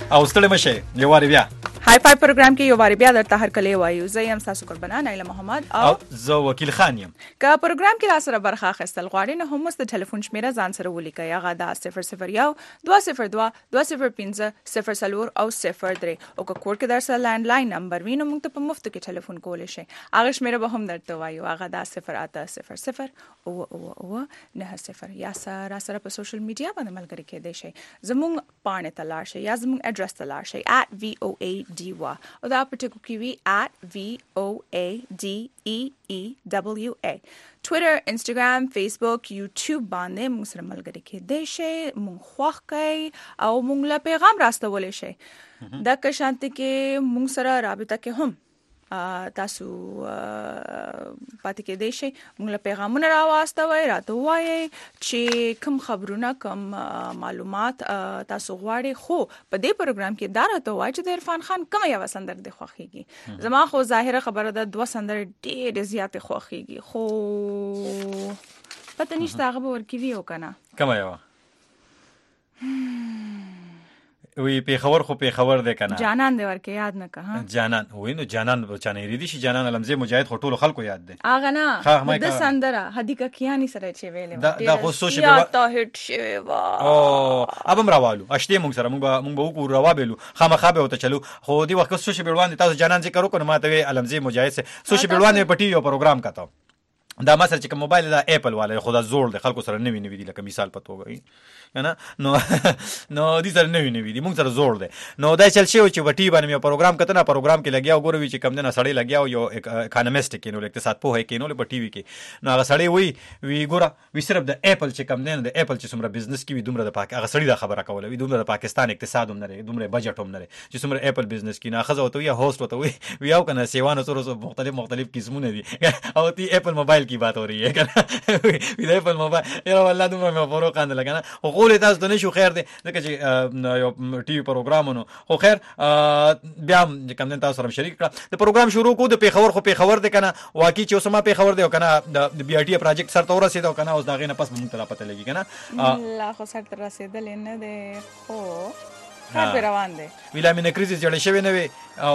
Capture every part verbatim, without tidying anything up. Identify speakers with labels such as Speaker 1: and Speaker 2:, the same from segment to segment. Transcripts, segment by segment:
Speaker 1: او ستړي مشه یو واری بیا
Speaker 2: هاي فاي پروګرام کې یو واری بیا درته هر کله وایو. زه یم تاسو قربانه نایله محمد
Speaker 1: او زه وکیل خان یم.
Speaker 2: که پروګرام کې را سره برخه اخیستل غواړئ نو هم د ټلیفون شمیره ځان سره ولیکئ. هغه دا صفر صفر یو دوه صفر دوه دوه صفر پنځه صفر څلور او صفر درې او که کور کې در سره لینډ لاین نمبر وي نو موږ ته په مفت کې ټلیفون کولی شئ. هغه شمیره به هم درته وایو. هغه دا صفر اته صفر صفر او او او نه صفر. یا سره سره په سوشل میډیا باندې ملګری کېدئ شئ. زموږ پاڼې ته لاړ شئ یا زموږ اډرس ته لاړ شئ at voa او دا په ټکو کې وي at voadeewa. ټویټر، انسټاګرام، فیسبوک، یوټیوب باندې موږ سره ملګری کېدئ شئ. موږ خوښ کړئ او موږ له پیغام راستولی شئ. دا که شانتي کې موږ سره رابطه کې هم تاسو پاتې کېدئ شئ. موږ له پیغامونه راواستوئ، راته ووایئ چې کوم خبرونه کوم معلومات تاسو غواړئ. خو په دې پروګرام کې دا راته ووایئ چې د عرفان خان کومه یوه سندره دې خوښېږي. زما خو ظاهره خبره ده دوه سندرې ډېرې زیاتې خوښېږي خو پته نشته هغه به ورکوي او که نه.
Speaker 1: کومه یوه وی پیښور خو پیښور دی کنه
Speaker 2: جانان دی ورکه یاد نه که ها
Speaker 1: جانان وای نو جانان بچانه ریدي شي جانان علمزه مجاهد خو ټولو خلکو یاد دی
Speaker 2: اغه نه د سندره هدیکا کیانی سره چې ویلې
Speaker 1: دا خو سوشل میډیا
Speaker 2: تا هټ شوی وا
Speaker 1: او ابم راوالو اشته مونږ سره مونږ مونږ به وکړو راوابلو خامخا به وته چلو خو دی وخت سوشل میډیا تاسو جانان ذکر وکړو ماته علمزه مجاهد سره سوشل میډیا په ټي یو پروګرام کاته دا ما سره چې کوم موبایل دا اپل والا خدا زوړ دی خلکو سره نوی نوی دی لکه مثال پتو غي کنه نو نو دې سره نوی نوی دی مونږ سره زوړ دی نو دا چل شي چې وټي باندې یو پروګرام کته نه پروګرام کې لګیا وګورو چې کم نه سړی لګیا یو اکانومست کې نو اقتصاد په هي کې نو په ټي وي کې نو هغه سړی وی وی ګوره وی صرف د اپل چې کم نه د اپل چې څومره بزنس کې وي دومره د پاک هغه سړی دا خبره کوله وی دومره د پاکستان اقتصاد هم نه دومره بجټ هم نه چې څومره اپل بزنس کې نه خزه وته یا هوست وته وی وی او کنه سیوانو سره مختلف مختلف قسمونه دي او تی اپل موبایل کی بات ہو رہی ہے وی اپل موبایل یره والله دومره مې فروق اند لګنه خو قول تاسو ته نشو خیر دی ځکه چې یو ټي وي پروګرامونو خو خیر بیا کوم نه تاسو سره شریک کړه د پروګرام شروع کو د پیښور خو پیښور دی کنه واقعي چې اوسما پیښور دی کنه د بي ار ټي پروجیکټ سره تور رسیدو کنه اوس دا غینه پس مونږ ته پته لګي کنه
Speaker 2: لا خو سره رسیدل نه دی خو کار روان دی
Speaker 1: ویلامین کریزس جوړ شوی نه وي او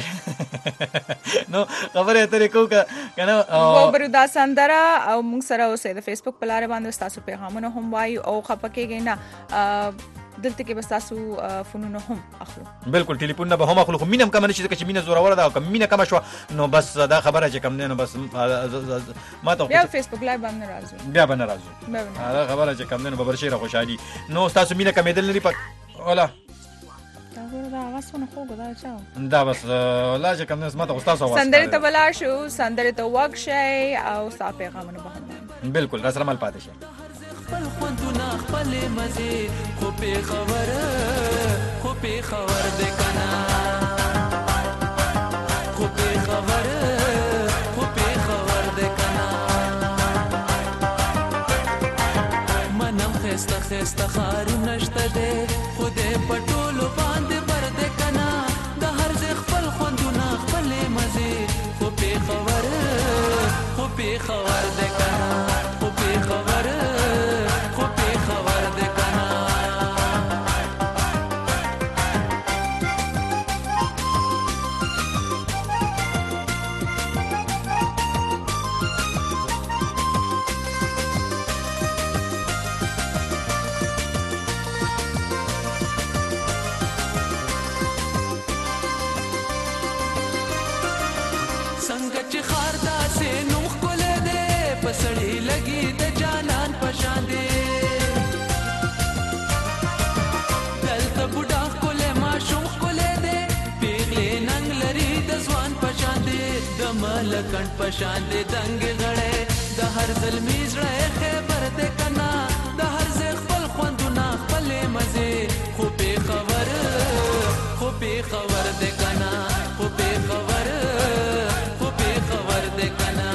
Speaker 1: نو خبره اترې کو کنه
Speaker 2: او بردا سندره او موږ سره اوسې د فیسبوک په لار باندې تاسو پیغامونه هم وایو او خپکهږئ نه دلته کې بس تاسو فونونه هم اخلو
Speaker 1: بالکل ټلیفون نه به هم اخلو خو مینم کم نه چې چې مینه زوره ورده او کم مینه کم شو نو بس دا خبره چې کم نه بس ما ته
Speaker 2: بیا فیسبوک لایو باندې راځو
Speaker 1: بیا باندې راځو دا خبره چې کم نه به برشي را خوشالي نو تاسو مینه کمېدل نه پک ولا
Speaker 2: دا واسونه خو غدا چاو
Speaker 1: دا بس لا چې کوم نسمه تاسو تاسو واسه
Speaker 2: سندره ته بلا شو سندره ته وق شي او صاحب پیغامونه به هم
Speaker 1: بالکل را سره مل پاتې شي
Speaker 3: خپل خوندونه خپل مزه خو په خبر خو په خبر ده کنا خو په خبر خو په خبر ده کنا منم خسته خسته خارو نشته ده خو دې پټولو باندې بر ده کنا د هر ځ خپل خوندونه خپل مزه خو په خبر خو په خبر ده کنا خو په خبر پسړی لګي د جانان پشان دي دلته بوډا کوله ما شوم کوله دي پیغلې ننګ لري د ځوان پشان دي د ملکن پشان دي دنګ غړې د هر ظلمي زړه خبر ده کنا د هر ځ خپل خوندونه خپل مزه خو به خبر خو به خبر ده کنا خو به خبر خو به خبر ده کنا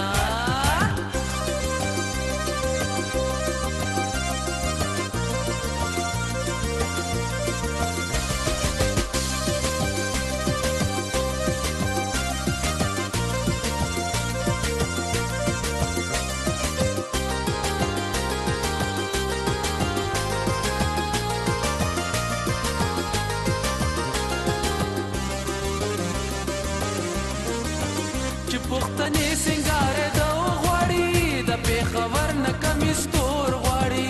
Speaker 3: چې پښتنې سنگار د غواړي د پیښور نه کمی ستور غواړي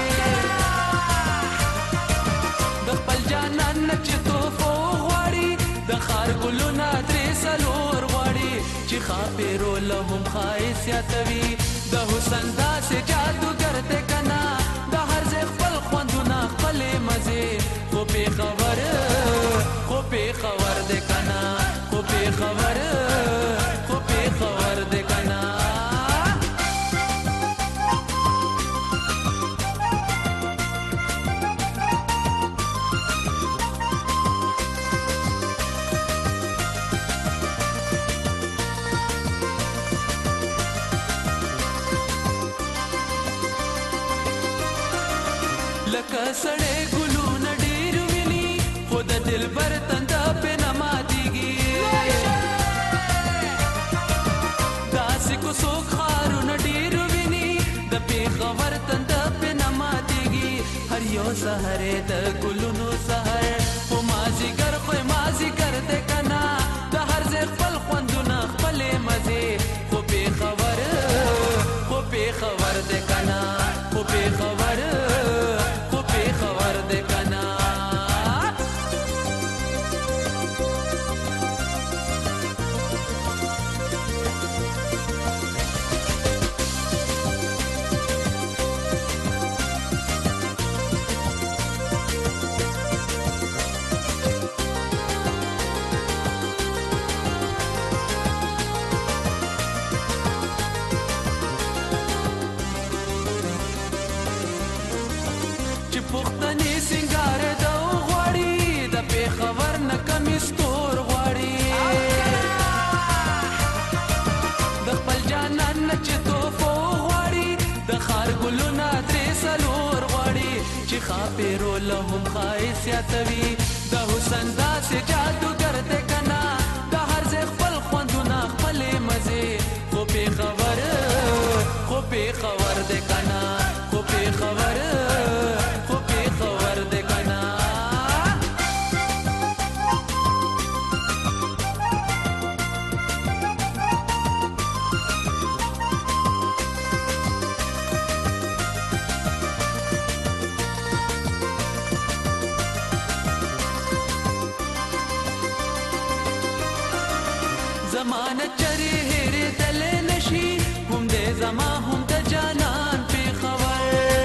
Speaker 3: د خپل جانان نه چې توفو غواړي د خار ګلونه درې څلور غواړي چې خاپېرو له هم ښایسیاتوي د حسن داسې جادوګر دی که نه د هر ځای خپل خوندونه خپلې مزې خو پیښور خو پیښور دی که نه خو پیښور خو پیښور دی که نه لکه سړی ګلونه ډېر ویني خو د دلبر تنده پې نه ماتېږي داسې کوڅو ښارونه ډېر ویني د پېښور تنده پې نه ماتېږي هر یو سهر د ګلونو سهر خو مازدیګر خو یې مازدیګر دی که نه د هر ځای خپل خوندونه خپلې مزې خو پېښور خو پېښور دی که نه خو پېښور خبر دے کنا پښتنې سنگار د غواړي د پیښور نه کمی ستور غواړي د خپل جانان نه چې توفو غواړي د خار ګلونه درې څلور غواړي چې خاپېرو له هم ښایسیاتوي د حسن داسې جادوګر دی که نه د هر ځای خپل خوندونه خپلې مزې خو پیښور خو پیښور دی که نه خو پیښور زمانه چرې هېرېدلی نشي هم دی زما هم د جانان پېښور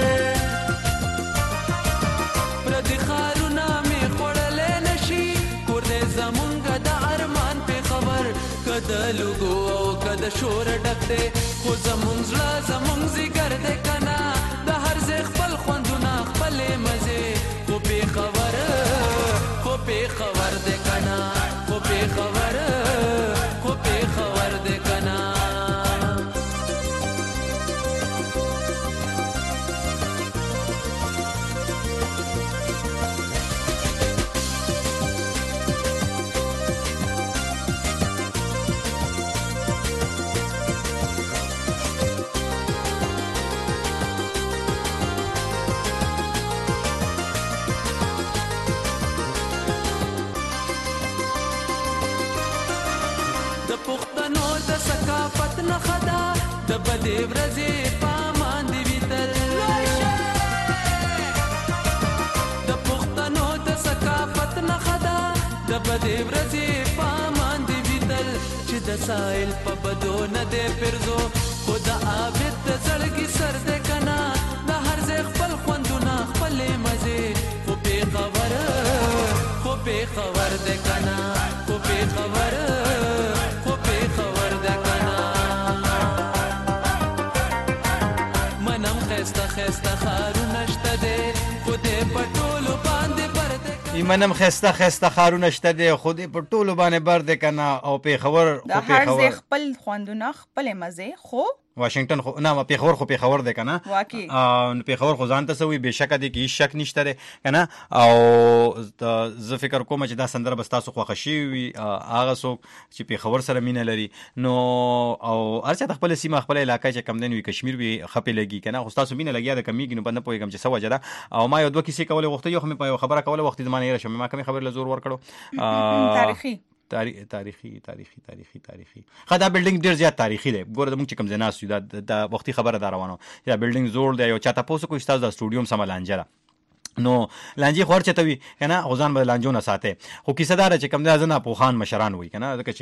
Speaker 3: پردي ښارونه مې خوړلی نشي کور دی زمونږ د ارمان پېښور که د لوګو او که د شور ډک دی خو زمونږ زړه زمونږ ځیګر دی که نه د هر ځای خپل خوندونه خپلې مزې خو پېښور خو پېښور دی که نه خو پېښور خبر دے کنا پښتنو د ثقافت نښه ده د بدې ورځې پامان دې وي تل د پښتنو د ثقافت نښه ده د بدې ورځې پامان دې وي تل چې د سایل په بدو نه دی پرزو خو د عابد د زړګي سر دی که نه د هر ځای خپل خوندونه خپلې مزې خو پېښور خو پېښور دی که نه خو پېښور خسته خارونه شته دی خو دې په ټولو باندې بر دی
Speaker 1: ایمنم خسته خسته خارونه شته دی خو دې په ټولو باندې بر دی که نه او پېښور
Speaker 2: د هر ځای خپل خوندونه خپلې مزې خو
Speaker 1: واشنگټن خو نه پیښور خو پیښور دی کنه
Speaker 2: واقعي
Speaker 1: نو پیښور خو ځان ته سوي بهشکه دی کې شک نشته دی کنه او زه فکر کوم چې دا سندره بس تاسو خوښ شي وي هغه څوک چې پیښور سره مینه لري نو او ارڅه خپل سیمه خپل علاقې چې کم دین وي کشمیر وي خپې لګي کنه خو تاسو مینه لګیا د کمیږي نو بنه پويګم چې سو وجدا او ما یو دوه کیسې کوله وخت یو خمه په خبره کوله وخت زمانه را شم ما کوم خبر له زور ور کړو
Speaker 2: تاریخي
Speaker 1: تاریخي تاریخي تاریخي تاریخي تاریخي خدا بلډینګ ډیر زیات تاریخي دی. ګوره د موږ چې کوم ځای ناست یو دا د وختي خبره دا روانه یا بلډینګ زوړ دی. یو چا تاسو کوی تاسو د سټوډیوم سم لانجه ده نو لانجې خور چته وي کنه غوزان به لانجو نه ساته. خو کیسه دار چې کم نه ازنه پوخان مشران وي کنه ځکه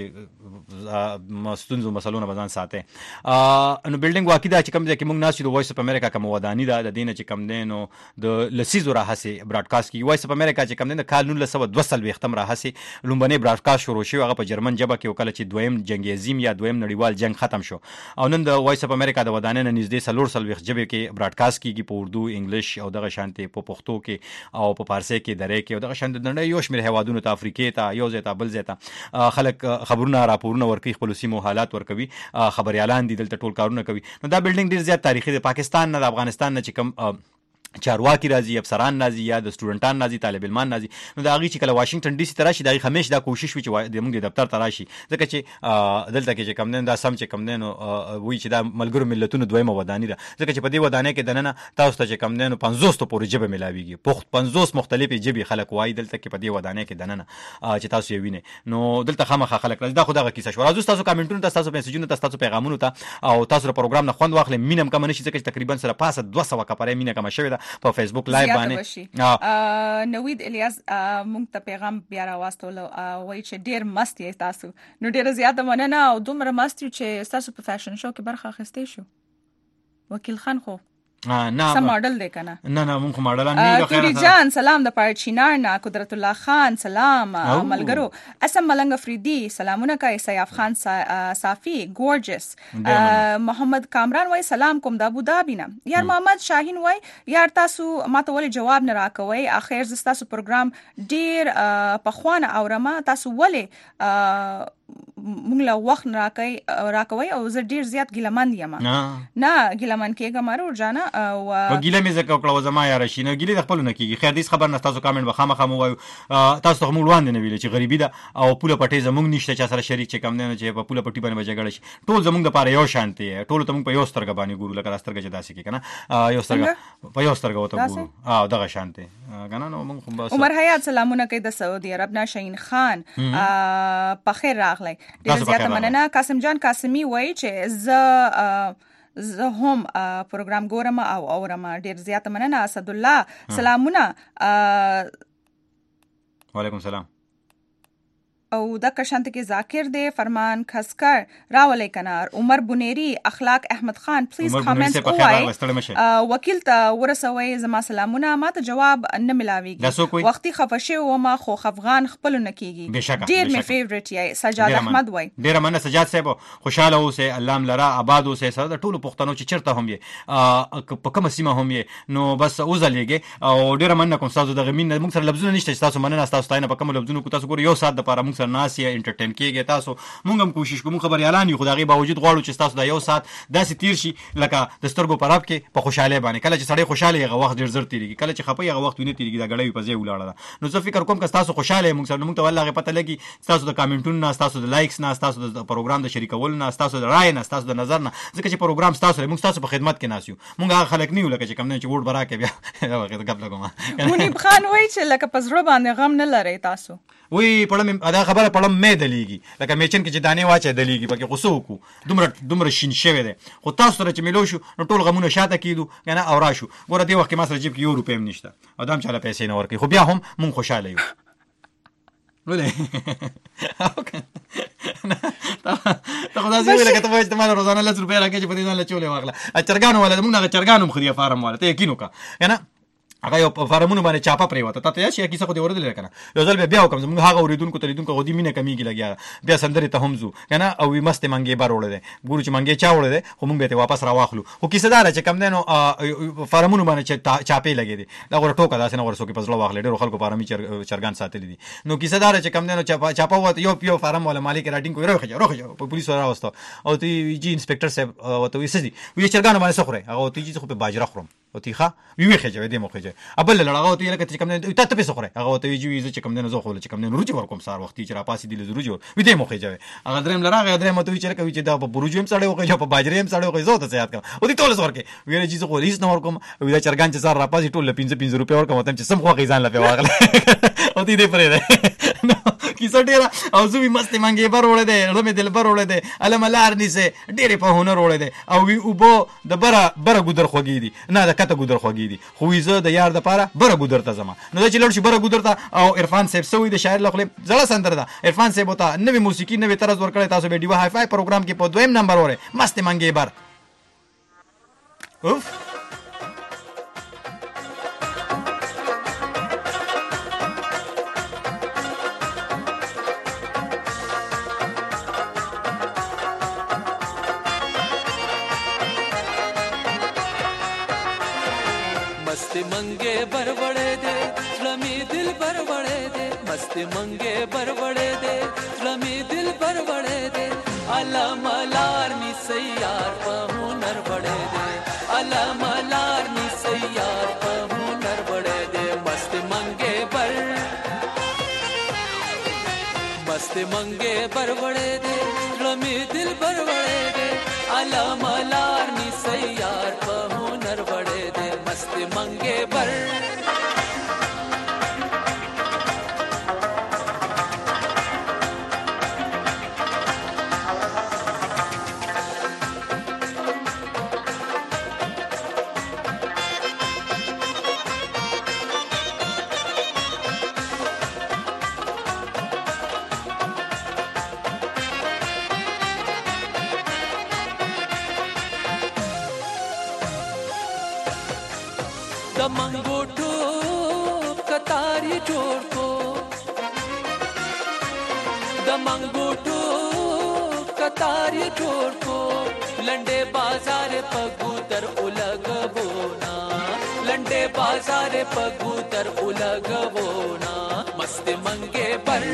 Speaker 1: چې مستونزو مسلونه بزان ساته. نو بلډینګ واقع دا چې کم ځکه موږ ناسو د وایس اف امریکا کوم ودانی دا د دینه چې کم دینو د لسیزو راهسي براډکاسټ کی وایس اف امریکا چې کم دینه کال نو لسو دوسل وختم راهسي لومبنه براډکاسټ شروع شو هغه په جرمن ژبه کې وکړه چې دویم جنگ عظیم یا دویم نړیوال جنگ ختم شو او نن د وایس اف امریکا د ودانې نه نږدې سلور سل وخت ژبه کې براډکاسټ کیږي په اردو انګلیش او دغه شانتي په پښتو کې او په فارسی کې درې کې او دغه شند د نړۍ یو شمېر هیوادونو ته افریقې ته یو ځای ته بل ځای ته خلک خبرونه راپورونه ورکوي خپل سیمو حالات ورکوي خبريالان دي دلته ټول کارونه کوي. نو دا بلډینګ ډیر زیات تاریخي دی. پاکستان نه د افغانستان نه چې کوم چارواکي راځي افسران راځي یا د سټوډنټان راځي طالب علمان راځي نو دا غي چې کله واشنگټن ډي سي ته راشي دا همیش دا کوشش وي چې د موږ د دفتر ته راشي ځکه چې دلته کې چې کم نه دا سم چې کم نه وي چې دا ملګرو ملتونو دویمه ودانی ده ځکه چې په دې ودانۍ کې دننه تاسو ته چې کم نه پنځوس ته پورې جبه ملاويږي پخت پنځوس مختلفې جبې خلک وای دلته کې په دې ودانۍ کې دننه چې تاسو یې وینئ نو دلته خامخا خلک راځي. دا خو دغه کیسه شو. راځو تاسو کامنټونو ته تاسو میسجونو ته تاسو پیغامونو ته او تاسو پروګرام نه خوند واخلئ. مینم کوم نشي ځکه چې تقریبا سره پاسه دوه سوه کپره مینه کوم شوی ده په فیسبوک لایو
Speaker 2: باندې. نوید الیاس مونږ ته پیغام بیا راوستل وایي چې ډیر مست یې تاسو. نو ډیر زیاته مننه او دومره مست چې تاسو په فیشن شو کې برخه اخیستې شو. وکیل خان خو
Speaker 1: نه
Speaker 2: سم ماډل دی کنه.
Speaker 1: نه نه مونږ ماډل نه یو.
Speaker 2: توري جان سلام د پاره چینار نه. قدرت الله خان سلام ملګرو. اسم ملنګ افریدي سلامونه کوي. سیاف خان صافي ګورجس. محمد کامران وای سلام کوم د ابو ظبي نه. یار محمد شاهین وای یار تاسو ماته ولې جواب نه راکوي. اخر ز تاسو پروګرام ډیر په خوانه اورما تاسو ولې مونږ له وخت راکوي راکوي او زه ډیر زیات ګیلمن یم. نه ګیلمن کېګه مارو جانا او
Speaker 1: ګیله مې زکه کړو زما یار شي نه ګیله خپل نه کیږي. خیر دې خبر نه تاسو کامنټ به خامخا مو وایو تاسو ته موږ وړاندې نه ویل چې غریبي ده او پوله پټي زموږ نشته چې سره شریک چې کم نه چې په پوله پټي باندې جګړه شي. ټول زموږ د پاره یو شانتي ټول ته موږ په یو سترګ باندې ګورو لکه سترګ چې داسې کې کنه یو سترګ په یو سترګ وته ګورو او دغه شانتي کنه نو موږ بس.
Speaker 2: عمر حیات سلامونه کوي د سعودي عرب نه. شاهین خان په خیر راغلی. ډیر زیاته مننه. قاسم جان قاسمی وایي چې ز زه هم پروګرام ګورم او اورم. ډیر زیاته مننه. اسد الله سلامونه.
Speaker 1: وعلیکم السلام.
Speaker 2: او د کشانت کې ذاکر دی فرمان خسکر راولې کنار. عمر بنيري اخلاق احمد خان پلیز کامنټ کوی. وکیل ته ورسوي زما سلامونه. ماته جواب نه ملاويږي. وختي خفشه و ما خو افغان خپل نه کیږي. ډیر می فیورټ یې سجاد احمد وای.
Speaker 1: ډیر مننه سجاد صاحب. خوشاله اوسه الله ملرا آباد اوسه سره د ټولو پښتنو چې چرته هم یې په کومه سیمه هم یې نو بس اوزلېږي او ډیر مننه کوم تاسو د غمین موږ سره لفظونه نشته تاسو مننه تاسو تاینه په کوم لفظونو کو تاسو ګور یو سات د پاره موږ ناس یا انټرټین کېږي. تاسو مونږ هم کوشش کوو خبريالان یو خدای باوجود غواړو چې تاسو دا یو سات داسې تیر شي لکه د سترګو په راب کې په خوشاله باندې. کله چې سړی خوشاله هغه وخت ډیر زر تیریږي کله چې خپي هغه وخت ونه تیریږي دا غړې په ځای ولاړه. نو زه فکر کوم که تاسو خوشاله مونږ سره مونږ ته والله پته لګي تاسو د کامنټونو نه تاسو د لایکس نه تاسو د پروګرام د شریکول نه تاسو د رائے نه تاسو د نظر نه ځکه چې پروګرام تاسو مونږ تاسو په خدمت کې ناسیو. مونږ هغه خلک نه یو لکه چې کم نه چې ووټ برا کې بیا هغه غب لګوم.
Speaker 2: منیب خان وای چې لکه پزړه باندې غم نه لري تاسو.
Speaker 1: وی پړم دا خبره پړم مې دلیږي لکه میچن کې چې دانه واچې دلیږي پکې غوسو کو دومره دومره شین شوی دی. خو تاسو سره چې ملو شو نو ټول غمونه شاته کیدو کنه او راشو. ګوره دی وخت کې ما سره جیب کې یو روپیم نشته ادم چاله پیسې نه ورکي خو بیا هم مونږ خوشاله یو. ولې ته خدای دې ویل کته وای چې ما روزانه لس روپیا راکې چې په دې نه لچولې واغله اچرګانو ولا موږ نه چرګانو مخري فارم ولا ته یقین وکړه کنه هغه یو فارمونو باندې چاپه پرې وته ته یا کیسه خو دې ورده کنه یو ځل بیا وکم موږ هغه اوریدونکو ته لیدونکو غو دې مینه کمیږي لګیا بیا سندري ته همزو کنه او وي مست منګي بار وړه ده ګورو چې منګي چا وړه ده خو موږ به ته واپس را واخلو. خو کیسه دار چې کم دینو فارمونو باندې چې چاپه لګي دي دا ور ټوکا داسې نه ورسو کې پزړه واخلې ډېر خلکو فارمي چرګان ساتلې دي. نو کیسه دار چې کم دینو چاپه چاپه وته یو یو فارم ولا مالک راټینګ کوي راخه راخه په پولیسو راوستو او ته جی انسپکټر صاحب او ته وې سدي وې چرګان باندې سخره هغه ته جی خو په باجره خورم او تیخه وی خجه دې مخجه ابل لړغه او ته لکه چې کم نه ته ته پیسې خوره هغه ته وی چې کم نه زو خو چې کم نه روجي ورکوم سار وختي چې را پاسې دی له روجي وی دې مخجه هغه دریم لړغه دریم ته چې کوي چې دا په بروجي هم سړی وکړي په باجره هم سړی وکړي زو ته یاد کړه او دې ټول ورکه وی چې خو ریس نه ورکوم وی دا چرګان چې سار را پاسې ټول پنځه پنځه روپیا ورکوم ته چې سم خو غیزان لپاره واغله او دې دې پرې ده کیسه ډیره او زوی مست منګي بر وړه ده رمه دل بر وړه ده علم لار نیسه ډیره په هنر وړه ده او وی او بو د بره بره ګودر خوګی دي نه د کته ګودر خوګی دي خو زه د یار د پاره بره ګودر ته زما نو چې لور شي بره ګودر ته او عرفان صاحب سوی د شاعر لخوا زړه سندره ده عرفان صاحب ته نوې موسیقي نوې طرز ورکړی تاسو به ډیو هاي فای پروګرام کې په دویم نمبر وره مست منګي بر اوف
Speaker 3: मस्त मंगे बरबड़े दे लमी दिल बरबड़े दे मस्त मंगे बरबड़े दे लमी दिल बरबड़े दे अला मलार नी सैयार पहुनर बड़े दे अला मलार नी सैयार पहुनर बड़े दे मस्त मंगे बर मस्त मंगे बरबड़े दे लमी दिल बरबड़े दे अला मलार नी सैयार पहुनर बड़े दे मस्त मंगे बर द मंगोटो कतारी जोड़ को द मंगोटो कतारी जोड़ को लंडे बाजार पगूतर उलग बोना लंडे बाजार पगूतर उलग बोना मस्त मंगे पर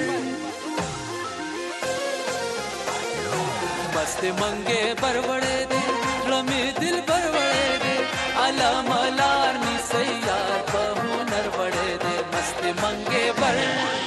Speaker 3: मस्त मंगे बरबड़े दे रमी दिल बरबड़े दे अला मलार नी सैयार पहुनर बड़े दे मस्त मंगे बर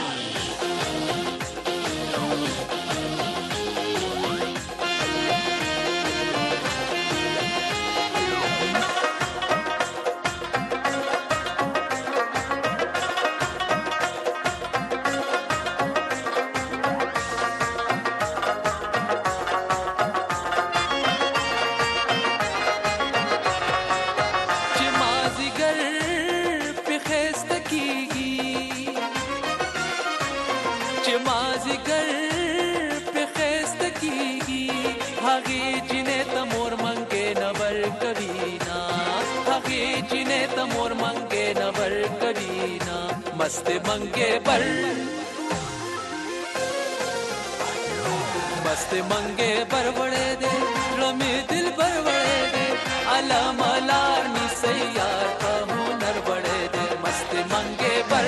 Speaker 3: मस्त मंगे बर मस्त मंगे बरबड़े दे रमी दिल बरबड़े दे अला मलार नी सैयार पहुनर बड़े दे मस्त मंगे बर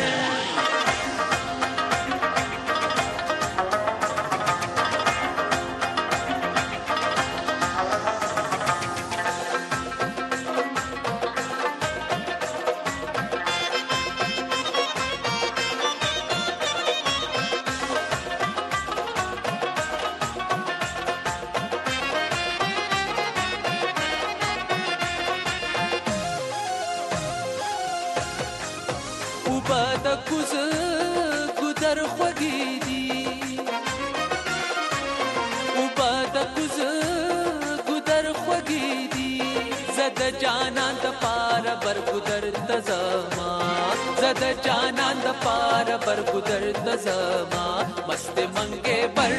Speaker 3: وبد کوز ګدر خوږی دی وبد کوز ګدر خوږی دی زد جانان د پار بر ګدر تزما زد جانان د پار بر ګدر تزما مست منګه بر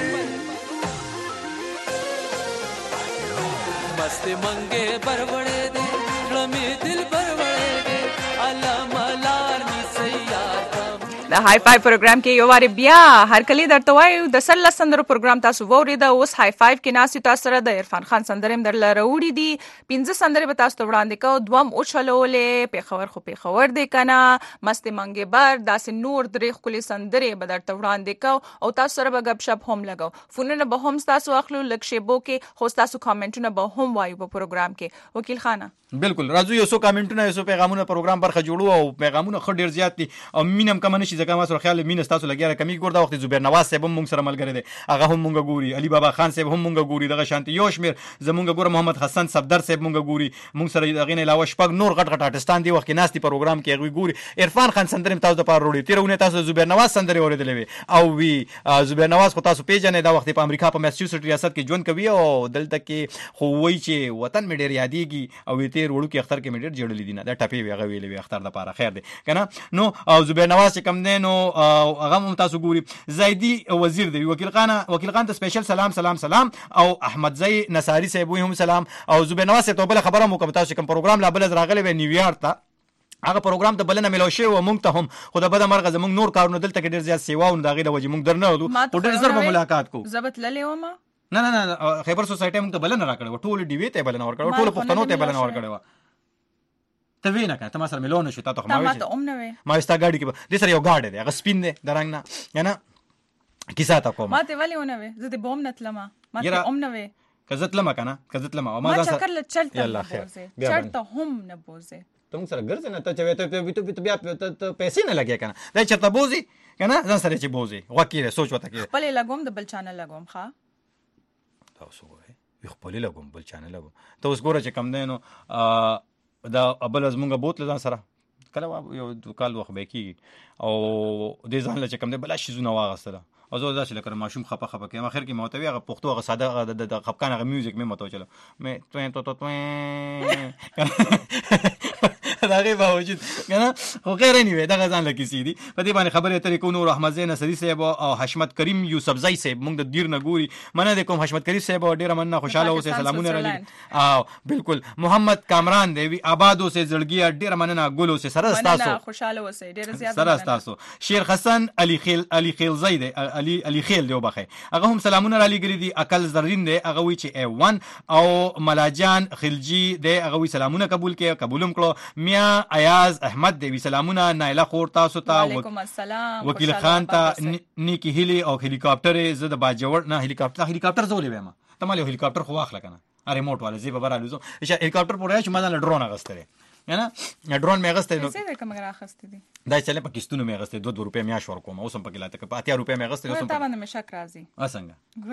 Speaker 3: मस्त मंगे बरबड़े दे रमी दिल बरबड़े दे अला मलार नी सैयार
Speaker 2: د هاي فايف پروګرام کې یو واره بیا هر کلی درته وایو د سل سندرو پروګرام تاسو ووري دا اوس هاي فايف کې ناسي تاسو سره د عرفان خان سندرم در لروړي دي پنځه سندرې به تاسو وړاندې کو دوم او چلولې په خبر خو په خبر دی کنه مست منګي بر داسې نور درې خولي سندرې به درته وړاندې کو او تاسو سره به غب شپ هم لګاو فونونه به هم تاسو اخلو لکه بو کې خو تاسو کامنټونه به هم وایو په پروګرام کې وکیل خانه
Speaker 1: بالکل راځو یو څو کامنټونه یو څو پیغامونه پروګرام برخه جوړو او پیغامونه خ ډیر زیات دي او مینم کمنه شي ځکه ما سره خیال مين تاسو لګیا کمی ګور دا وخت زبیر نواز صاحب هم موږ سره ملګری دی هغه هم موږ ګوري علي بابا خان صاحب هم موږ ګوري دغه شانتي یو شمیر زمونږ ګور محمد حسن صفدر صاحب موږ ګوري موږ سره دغه نه علاوه شپږ نور غټ غټ آرټستان دی وخت کې ناستي پروګرام کې غوي ګوري عرفان خان سندرم تاسو د پاره وروړي تیرونه تاسو زبیر نواز سندري اوریدلې وي او وی زبیر نواز خو تاسو پیژنې دا وخت په امریکا په میساچوسټ ریاست کې ژوند کوي او دلته کې خو وای چې وطن مې ډیر یادېږي او تیر وړو کې اختر کې مې ډیر جوړلې دي نه دا ټپي وی غوي وی اختر د پاره خیر دی کنه نو او زبیر نواز چې کم دی نو هغه هم تاسو ګوري زیدی وزیر دی وکیل خان وکیل خان ته سپیشل سلام سلام سلام او احمد زئی نصاری صاحب هم سلام او زبیر نواز ته بل خبره مو کوم تاسو کوم پروګرام لا بل راغلی و نیویارک ته هغه پروګرام ته بلنه ملو شو مونږ ته هم خو د بده مرغه زمونږ نور کارونه دلته کې ډیر زیات سیوا او دغه د وجه مونږ درنه ودو او ډیر زر به ملاقات کو
Speaker 2: زبط للې ومه
Speaker 1: نه نه نه خیبر سوسایټي موږ ته بلنه راکړه ټول ډي وی ته بلنه ورکړه ټول پښتنو ته بلنه ورکړه ته وینا کنه ته ما سره ملونه شو تاسو ما
Speaker 2: ما ته اوم نه وې
Speaker 1: ما ستا ګاډي کې د سره یو ګاډي دی هغه سپین دی درنګ نه یا نه کیسه تا کوم
Speaker 2: ما ته ولې ونه وې زه دې بوم نتلمه ما ته اوم نه وې
Speaker 1: کزت لمه کنه کزت لمه
Speaker 2: ما ځا چکر چلته بوزه چرته هم نه بوزه
Speaker 1: تم سره ګرځنه ته چې ته ته بیا ته پیسې نه لګیا کنه دا چرته بوزي کنه ځان سره چې بوزي وکیله سوچ وته کې
Speaker 2: خپل لګوم د بل چانل لګوم ښا
Speaker 1: تاسو وې خپل لګوم بل چانل لګوم ته اوس ګوره چې کم دینو دا ابل از مونږه بوتل ځان سره کله یو کال وخت به کیږي او دې ځان له چې کم دی بل شي زونه واغسته او زه دا چې لکه ماشوم خپه خپه کې اخر کې موتوي هغه پښتو هغه ساده د خپکان هغه میوزیک مې متو چلو مې توین تو تو توین داغه باوجود کنه خو غیر نه وي دغه ځان لکه سي دي په دې باندې خبره اترې کو نور احمد زین نصری صاحب او حشمت کریم یوسف زئی صاحب موږ د دیر نه ګوري منه د کوم حشمت کریم صاحب ډیر مننه خوشاله اوسه سلامونه را او بالکل محمد کامران دی آباد اوسه زړګي ډیر مننه ګل اوسه سره تاسو
Speaker 2: خوشاله اوسه ډیر زیات
Speaker 1: سره تاسو شیر حسن علي خیل علي خیل زئی دی علي علي خیل دی وبخه هغه هم سلامونه را لګري دي عقل زرین دی هغه وی چې ای ون او ملاجان خلجی دی هغه وی سلامونه قبول کړي قبولم کړو میا ایاز احمد دی سلامونه نایله خور تاسو ته
Speaker 2: وعلیکم السلام
Speaker 1: وکیل خان ته نیکی هلی او هلیکاپټر زده باجوړ نه هلیکاپټر هلیکاپټر زولې وېما ته مالې هلیکاپټر خو واخله کنه ا ریموټ والا زی په برالو زو چې هلیکاپټر پورې چې ماده ډرون اغستره نه ډرون مې اغسته نو
Speaker 2: څه کوم راخسته دي
Speaker 1: دا چې له پاکستان مې اغسته دوه روپیا میاش ورکوم اوس هم پکې لاته په اتیا روپیا مې اغسته اوس
Speaker 2: هم تا باندې مې شک راځي
Speaker 1: اسنګ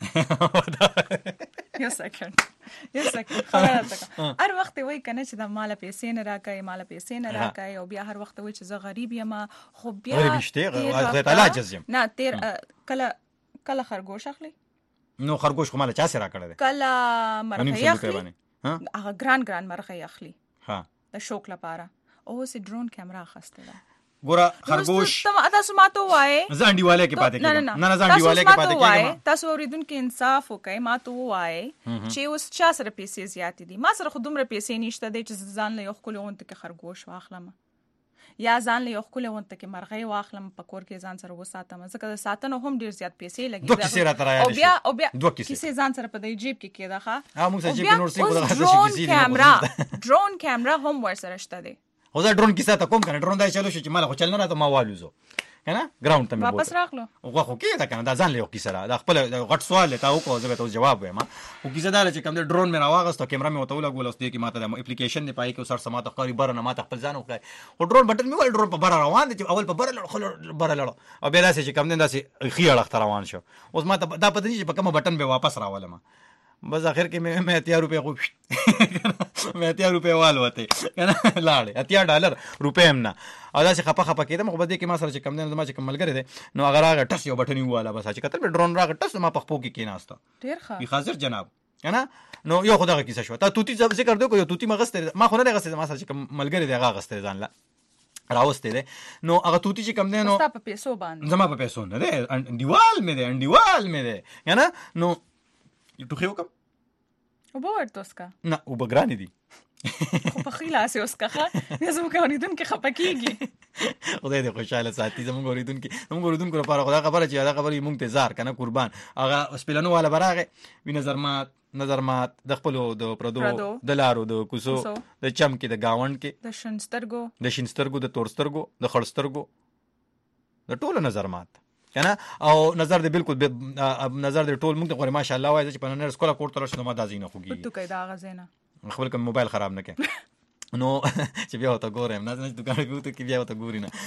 Speaker 2: ګوره یو سکند یو سکند خبره تکه هر وخت وای کنه چې د مال پیسې نه راکای مال پیسې نه راکای او بیا هر وخت وای چې زه غریب یم خو بیا
Speaker 1: غریب شته غریب علاج یم
Speaker 2: نه تیر کله کله خرګوش اخلي
Speaker 1: نو خرګوش خو مال چا سره کړل
Speaker 2: کله مرغۍ اخلي هغه ګران ګران مرغۍ اخلي
Speaker 1: ها
Speaker 2: د شوک لپاره او سي ډرون کیمرا اخسته ده
Speaker 1: ګوره خرګوش
Speaker 2: تاسو ماته وای
Speaker 1: ځانډیواله کې پاتې کېږم نه نه ځانډیواله کې پاتې کېږم
Speaker 2: تاسو اوریدونکو انصاف وکای ماته وای چې اوس چا سره پیسې زیات دي ما سره خو دومره پیسې نشته د چې ځان له یو خپل اونته کې خرګوش واخلم یا ځان له یو خپل اونته کې مرغۍ واخلم په کور کې ځان سره وساتم ځکه د ساتنه هم ډیر زیات پیسې لګي
Speaker 1: دوه کیسې را ترایل
Speaker 2: او بیا او بیا کیسې ځان سره په دې جیب کې کېده ښا
Speaker 1: ها موږ سره جیب نور څه کوله
Speaker 2: ډرون کیمرا ډرون کیمرا هم ور سره شته دی
Speaker 1: خو دا ډرون کیسه ته کوم کنه ډرون دا چلو شو چې مال خو چل نه راته ما والوزو کنه ګراوند ته مې
Speaker 2: واپس راغلو
Speaker 1: خو خو کې دا کنه دا ځان له یو کیسه را دا خپل غټ سوال ته او کو زه ته جواب وایم خو کیسه دا چې کوم ډرون مې راواغسته کیمرا مې وته ولګول اوس دې کې ماته د اپلیکیشن نه پای کې سر سماته قری بر نه ماته خپل ځان وکړ خو ډرون بټن مې ول ډرون په بر روان دي اول په بر لړ خل بر لړ او بیا داسې چې کوم نه داسې خيړ اختر روان شو اوس ماته دا پته چې په کومه بټن به واپس راولم بس اخر کې مې مې اتیا روپے خو مې اتیا روپے والوته کنه لاړې اتیا ډالر روپے هم نه او دا چې خپه خپه کېدم خو بده کې ما سره چې کم نه ما چې کمل غره دي نو اگر هغه ټس یو بټن والا بس چې کتل ډرون راغ ټس ما په خپو کې کېناسته
Speaker 2: ډیر ښه
Speaker 1: وی حاضر جناب کنه نو یو خدای کیسه شو تا توتی ذکر دوی یو توتی مغسته ما خو نه غسته ما سره چې کمل غره دی هغه غسته ځان لا راوسته ده نو هغه توتی چې کم نه نو
Speaker 2: ستا په پیسو باندې
Speaker 1: زما په پیسو نه ده انډیوال مې ده انډیوال مې ده کنه نو ټوخه وکم
Speaker 2: او ورته اسکا
Speaker 1: نه او بګرانی دي
Speaker 2: خو په خلاص اسکا ښه زموږ اوریدونکو خپکیږي
Speaker 1: خدای دې خوشاله ساتي زموږ اوریدونکو زموږ اوریدونکو لپاره خدای خبره چې دا خبره مونږ ته زار کنه قربان هغه سپلنو والا براغه وی نظر مات نظر مات د خپل د پردو د لارو د کوسو د چمکي د گاوند کې
Speaker 2: د شنسترګو
Speaker 1: د شنسترګو د تورسترګو د خړسترګو د ټولو نظر مات کنه او نظر دې بالکل نظر دې ټول موږ ته غوړي ماشاءالله وایي چې په نن سکولا کوړ تر شنو ما دازینه خوږي
Speaker 2: تو کې دا غزینه
Speaker 1: خپل کوم موبایل خراب نه کړي نو چې بیا ته ګورم نه نه دکان کې وته کې بیا ته ګوري نه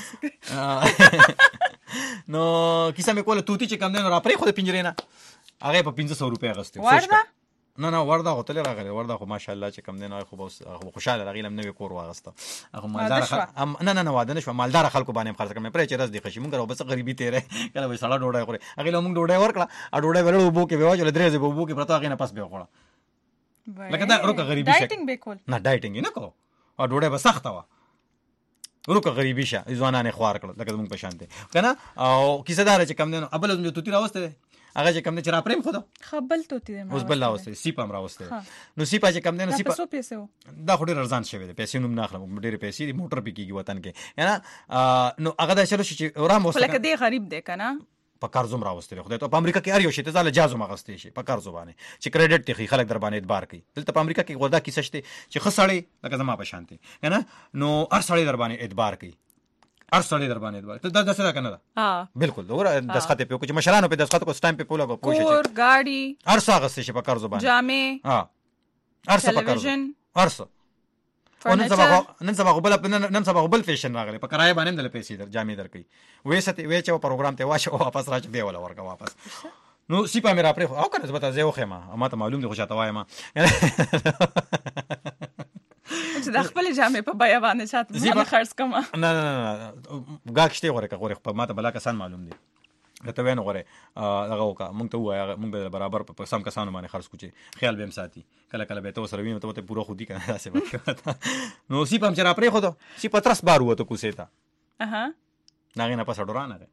Speaker 1: نو کیسه مې کوله توتی چې کم دین را پرې خو د پنجرې نه هغه په پنځه سوه روپۍ غسته
Speaker 2: ورده
Speaker 1: نه نه ورده هوتل راغلی ورده خو ماشاءالله چې کم دین خو خوشاله راغلی نو کور واغسته هغه مالدار نه نه نه واده نشو مالدار خلکو باندې خرڅ کړم پرې چې رس دی خشي مونږ بس غریبي تیرې کله وې سړا ډوډۍ خوري هغه له مونږ ډوډۍ ورکړه ا ډوډۍ ورلو بو کې به واجل درې زې بو کې پرتا هغه نه پس به خوړه لکه دا روکه غریبي شه
Speaker 2: ډایټینګ به کول
Speaker 1: نه ډایټینګ نه کو او ډوډۍ به سخته وا روکه غریبي شه ځوانانه خوار کړ لکه مونږ په شانته کنه او کیسه دار چې کم دین ابل زم توتی راوسته هغه چې کم نه چر پریم خو دا
Speaker 2: خپل توتی دی
Speaker 1: اوس بل راوسته سیپا هم راوسته نو سیپا چې کم دین سیپا
Speaker 2: څو پیسې
Speaker 1: دا خو ډیر ارزان شوی دی پیسې نوم نه اخلم ډیر پیسې دی موټر پکېږي وطن کې یعنی نو هغه دا شلو چې ورام وسته
Speaker 2: لکه دی غریب دی کنه
Speaker 1: په قرضوم راوستل خو ته په امریکا کې هر یو شی ته ځاله جازو مغستې شي په قرض باندې چې کریډټ ته خلک در باندې اعتبار کوي دلته په امریکا کې وردا کیسه شته چې خسړې لکه زما په شانتي کنه نو هر سړی در باندې اعتبار کوي هر سړی در باندې اعتبار ته دا دسه کنه دا
Speaker 2: ها
Speaker 1: بالکل دا دسخط په کوم مشرانو په دسخط کو سټامپ په پولا کو پوښتنه
Speaker 2: کور ګاډي
Speaker 1: هر څه غسې شي په قرض باندې
Speaker 2: جامې
Speaker 1: ها هر څه په قرض هر څه نن سبا نن سبا بل نن سبا بل فیشن راغلی په کرای باندې دل پیسې در جامې درکې وې ستې وې چې پروګرام ته واشه واپس راځي دی ولا ورکا واپس نو سیپا مې را پرې او کنه زبته زه وخه ما ما ته معلوم دی خو شاته وایم
Speaker 2: چې د خپل جامې په بیا باندې شاته زما خرڅ کما
Speaker 1: نه نه نه غاښته غوړې کا غوړې په ما ته بلا کسان معلوم دی ته وینې غوړې هغه وکا مونږ ته وایي مونږ به برابر په سم کسانو باندې خرڅ کوچې خیال به هم ساتي کله کله به ته سره وینې ته پورا خودي کنه داسې وکړه نو سیپا هم چې را پرې خو ته سیپا ترس بار وته کوسه تا
Speaker 2: اها
Speaker 1: ناغې نه پس ډورانه ده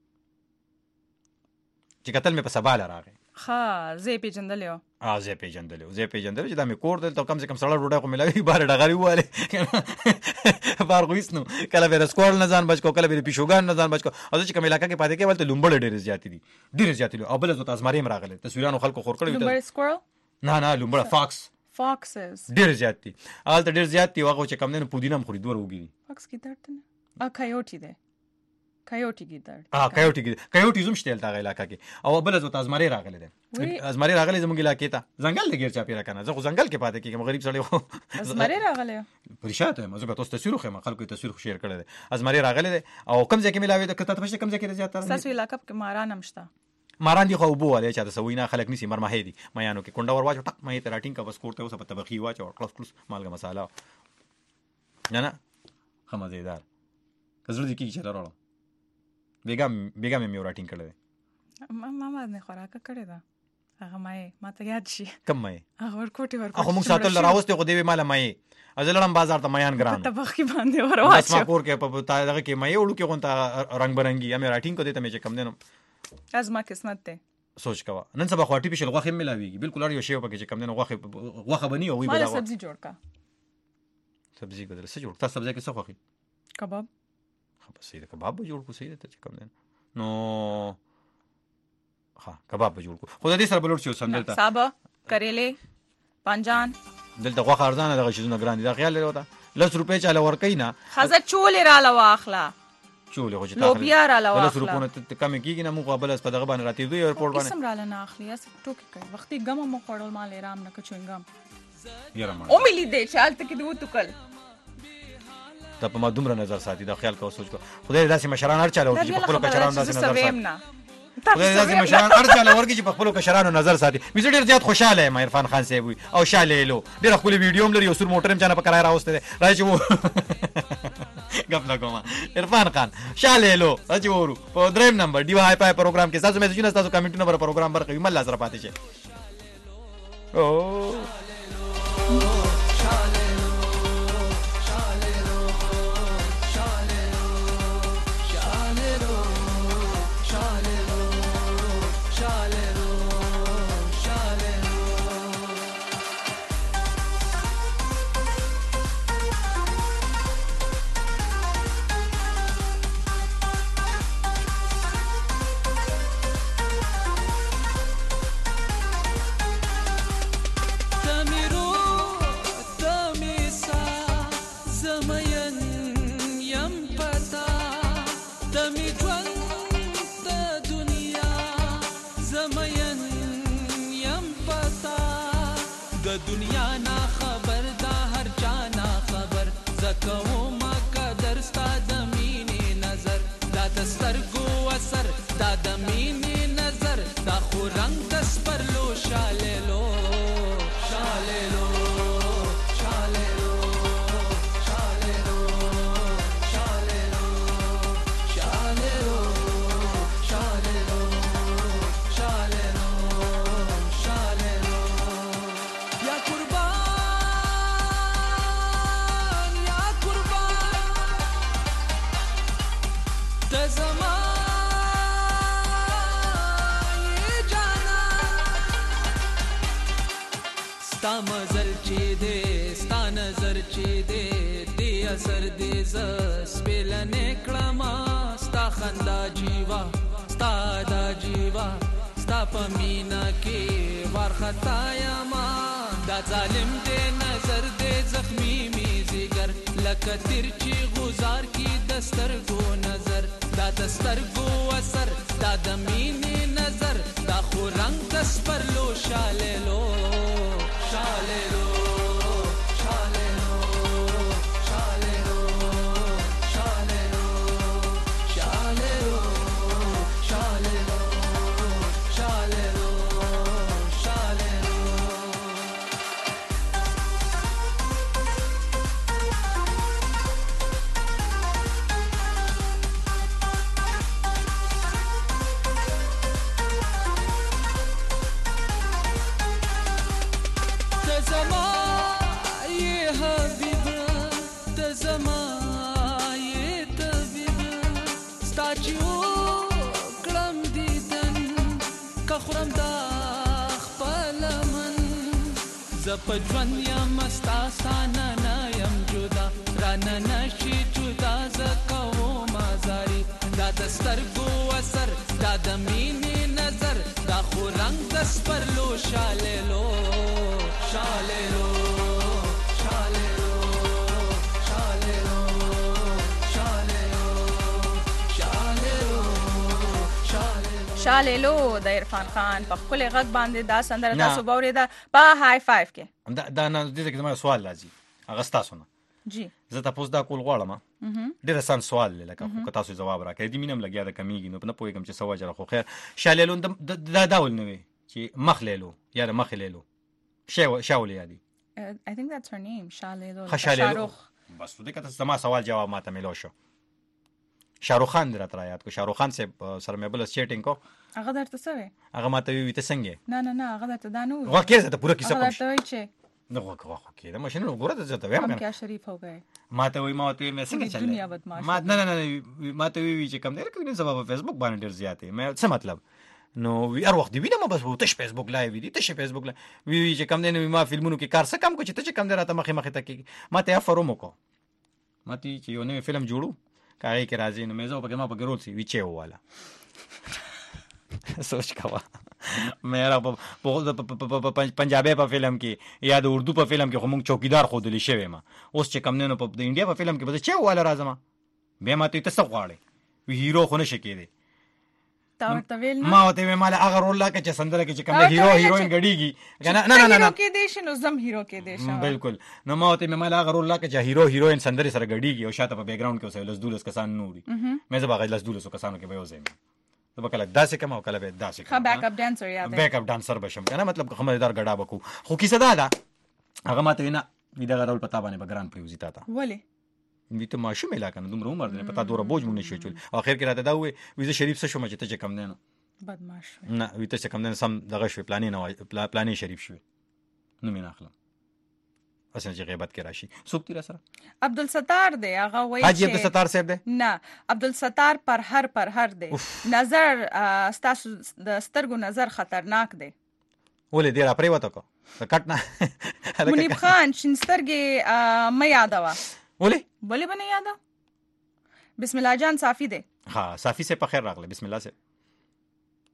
Speaker 1: چې قتل مې په سبا راغی
Speaker 2: ها زه پیجندلیو
Speaker 1: ا زه پیجندلیو زه پیجندلیو چې دا مې کور دل ته کم سے کم سړی ډوډۍ خو ملاوي بار ډغاري واله بار غوښنو کله به سکول نه ځان بچو کله به پیشوګان نه ځان بچو او چې کوم علاقې کې پاتې کې ولته لومبړ ډېر زیات دي ډېر زیات دي او بل زو تاسماري راغله تصویرانو خلکو خور کړی
Speaker 2: لومبړ سکورل
Speaker 1: نه نه لومبړ فاکس
Speaker 2: فاکسز
Speaker 1: ډېر زیات دي آلته ډېر زیات دي واغه چې کم نه پودینه هم خوري دوه وګي
Speaker 2: فاکس کی درته نه ا کایوټي ده کایوټي کی درته
Speaker 1: ها کایوټي کی کایوټي زوم شته تا علاقې کې او بل زو تاسماري راغله ده ازماري راغله زموږ علاقې ته ځنګل لګیر چا پیرا کنه زه خو ځنګل کې پاتې کېږم غریب سړی خو
Speaker 2: ازماري راغله
Speaker 1: پریشاته مزه به تاسو تصویر خو ما خلکو تصویر خو شیر کړل ازماري راغله او کم ځای کې ملاوي ده کته پښه کم ځای کې زیات تر
Speaker 2: تاسو علاقې کې ماران همشته
Speaker 1: ماران دي خو بو والے چا د سوینا خلک نسی مرمه دي میانو کې کونډه ور واچو ټک مې ته راټینګ کا بس کوړته اوسه په طبخي واچو کلس کلس مالګه مساله نه نه خمزیدار کزړه دي کې چې راړو بیګم بیګم مې راټینګ کړل
Speaker 2: ما ما نه خوراکه کړې ده هغه مې ما ته یاد شي
Speaker 1: کم مې
Speaker 2: هغه ورکوټي ورکوټي
Speaker 1: هغه موږ ساتل راوسته خو دی مال مې ازلړم بازار ته میان ګران
Speaker 2: طبخي باندې ور واچو
Speaker 1: اسما پور کې په تا دغه کې مې وړو کې غونته رنگ برنګي مې راټینګ کو دې ته مې کم دینم
Speaker 2: ازما قسمت ته
Speaker 1: سوچ کوا نن سبا خو ارټیفیشل غوخه ملاويږي بالکل اړ یو شی په کې چې کم دین غوخه غوخه بني او وی
Speaker 2: بلا سبزی جوړ کا
Speaker 1: سبزی بدل څه جوړ تاسو سبزی کې څه خوخي
Speaker 2: کباب
Speaker 1: خو سید کباب جوړ کو سید ته کم دین نو ها کباب جوړ کو خو دې سره بلوټ شو سمدلته
Speaker 2: سابه کریلې پنجان
Speaker 1: دلته غوخه ارزانه دغه شیزونه ګران دي دا خیال لري وته لس روپے چاله ور کینا
Speaker 2: خزه چولې را لواخلا
Speaker 1: چولې خو چې
Speaker 2: لوبیا را لواخلا
Speaker 1: لس روپونه ته کم کیږي نه مو قبل اس په دغه باندې راتې دوی ایرپورټ باندې
Speaker 2: قسم را لنه اخلي اس ټوکی کوي وختي ګم مو خړل مال رام نه کچوینګم
Speaker 1: یاره ما
Speaker 2: او ملي دې چالت کې دوه تکل
Speaker 1: ته په ما دومره نظر ساتي دا خیال کو سوچ کو خدای داسې مشران هر چاله ورته په خپل کشرانو داسې نظر ساتي خدای داسې مشران هر چاله ورته په خپل کشرانو نظر ساتي مې ډېر زیات خوشاله یم عرفان خان صاحب او شاله لو ډېر خپل ویډیو هم لري او سر موټرم چانه په کرای راوسته راځي وو غپ لا کومه عرفان خان شاله لو راځي ورو په دریم نمبر دی وای پای پروګرام کې تاسو میسجونه تاسو کمنټ نمبر پروګرام برخه مل لازم پاتې شي او
Speaker 3: دنیا نا خبر دا هر چا نا خبر کوم قدر ستا د مینې نظر دا د سترګو اثر دا د مینې نظر دا خو رنگ د سپرلو شاللو شاللو شاللو شاللو شاللو شاللو شاللو شاللو شاللو یا قربان یا قربان د زمان جانا ستا مزل چې دې ستا نظر چې دې دې اثر دې ز سپېلنې کړما ستا خندا جیوا ستا دا جیوا ستا په مینا کې وارخطا یما دا ظالم دې نظر دې زخمی می زیګر لکه تیر چې غزار کی دسترګو نظر دا دسترګو اثر دا د مینې نظر دا خو رنگ د سپرلو شاللو شاللو شاللو شاللو شاللو شاللو شاللو شاللو شاللو خورم دا خپل من زپ ژوند یم ستا سانا نه یم جدا رانه نشي جدا ز کوم ازاري دا د سترګو اثر دا د مینې نظر دا خو رنگ د سپرلو شاللو شاللو شاللو شاللو شاللو شاللو
Speaker 2: شاللو د عرفان خان په خپل غږ باندې دا سندره تاسو باورېده په های فایو کې
Speaker 1: دا دا نه دې کې زما سوال راځي هغه تاسو نه
Speaker 2: جی
Speaker 1: زه تاسو دا کول غواړم ډېر آسان سوال لکه خو تاسو جواب راکړئ دې مينم لګیا د کمیږي نو نه پوهیږم چې سوا جره خو خیر شاللو دا ډول نه وي چې مخ لیلو یا مخ لیلو شاو شاول یادي
Speaker 2: I think that's her name شاللو
Speaker 1: شاروخ بس دې کته زما سوال جواب ماته ملو شو شاروخ خان درته را یاد کو شاروخ خان سے سره مې بل چیټینګ کو
Speaker 2: هغه درته څه وي
Speaker 1: هغه ماته وی ته څنګه
Speaker 2: نه نه نه هغه درته دا نه وي
Speaker 1: واکه زه ته پوره کیسه کوم
Speaker 2: درته وی چې
Speaker 1: نه واکه واکه دا ماشین نو ګوره ته ته وایم
Speaker 2: हम क्या शरीफ हो गए
Speaker 1: ماته وی ماته مې څنګه چل
Speaker 2: دنیا بدمعاش
Speaker 1: ما نه نه نه ماته وی چې کم نه کوي نه سبب فیسبوک باندې ډیر زیاتې مې څه مطلب نو وی هر وخت دی وینم بس وو تش فیسبوک لایو دی تش فیسبوک لایو وی چې کم نه ما فلمونو کې کار څه کم کو چې ته چې کم نه راته مخې مخې تکي ماته افرو مو کو ماته چې یو نوې فلم جوړو کای کې راځي نو مې زه په ما په ګرول سی وی چې والا سوچ کوا میرا پنجابی په فلم کې یا د اردو په فلم کې خو مونږ چوکیدار خو دلی شوی ما اوس چې کم نه په د انډیا په فلم کې به چې والا راځم به ما ته څه غواړي وی هیرو خو نشي کېدی
Speaker 2: تا ورته ویل
Speaker 1: ما ته مال هغه رول لا کې چې سندره کې چې کم هیرو هیروین غړيږي نه نه نه نه
Speaker 2: کې دیش نو زم هیرو کې دیش
Speaker 1: بالکل نو ما ته مال هغه رول لا کې چې هیرو هیروین سندره سره غړيږي او شاته په بیک ګراوند کې اوسه لس دولس کسان نوري مې زه باغ لس دولس کسانو کې به وځم نو کله داسې کوم او کله به داسې کوم
Speaker 2: بیک اپ ډانسر یا
Speaker 1: بیک اپ ډانسر بشم کنه مطلب خمردار غډا بکو خو کیسه دا ده هغه ماته نه ویدا غرول پتا باندې بګران پریوزی تا تا
Speaker 2: ولی
Speaker 1: وی ته ماشوم علاقه نه دومره عمر نه پتا دوره بوج مونږ نشو چول اخر کې راته دا وې وی زه شریف څه شوم چې ته چې کم نه
Speaker 2: بدمعاش
Speaker 1: نه وی ته چې کم نه سم دغه شوی پلانې نه پلانې شریف شوی نو مې نه اخلم اسنه چې غیبت کې راشي څوک تیر سره
Speaker 2: عبدالستار دی هغه وایي
Speaker 1: حاجی عبدالستار صاحب دی
Speaker 2: نه عبدالستار پر هر پر هر دی نظر ستاسو د سترګو نظر خطرناک دی
Speaker 1: ولې ډیر پرې وته کو کټنا
Speaker 2: منیب خان شینسترګي مې یادوا
Speaker 1: ولې
Speaker 2: ولې باندې یادا بسم الله جان صافی دی
Speaker 1: ها صافی سے په خیر راغله بسم الله سے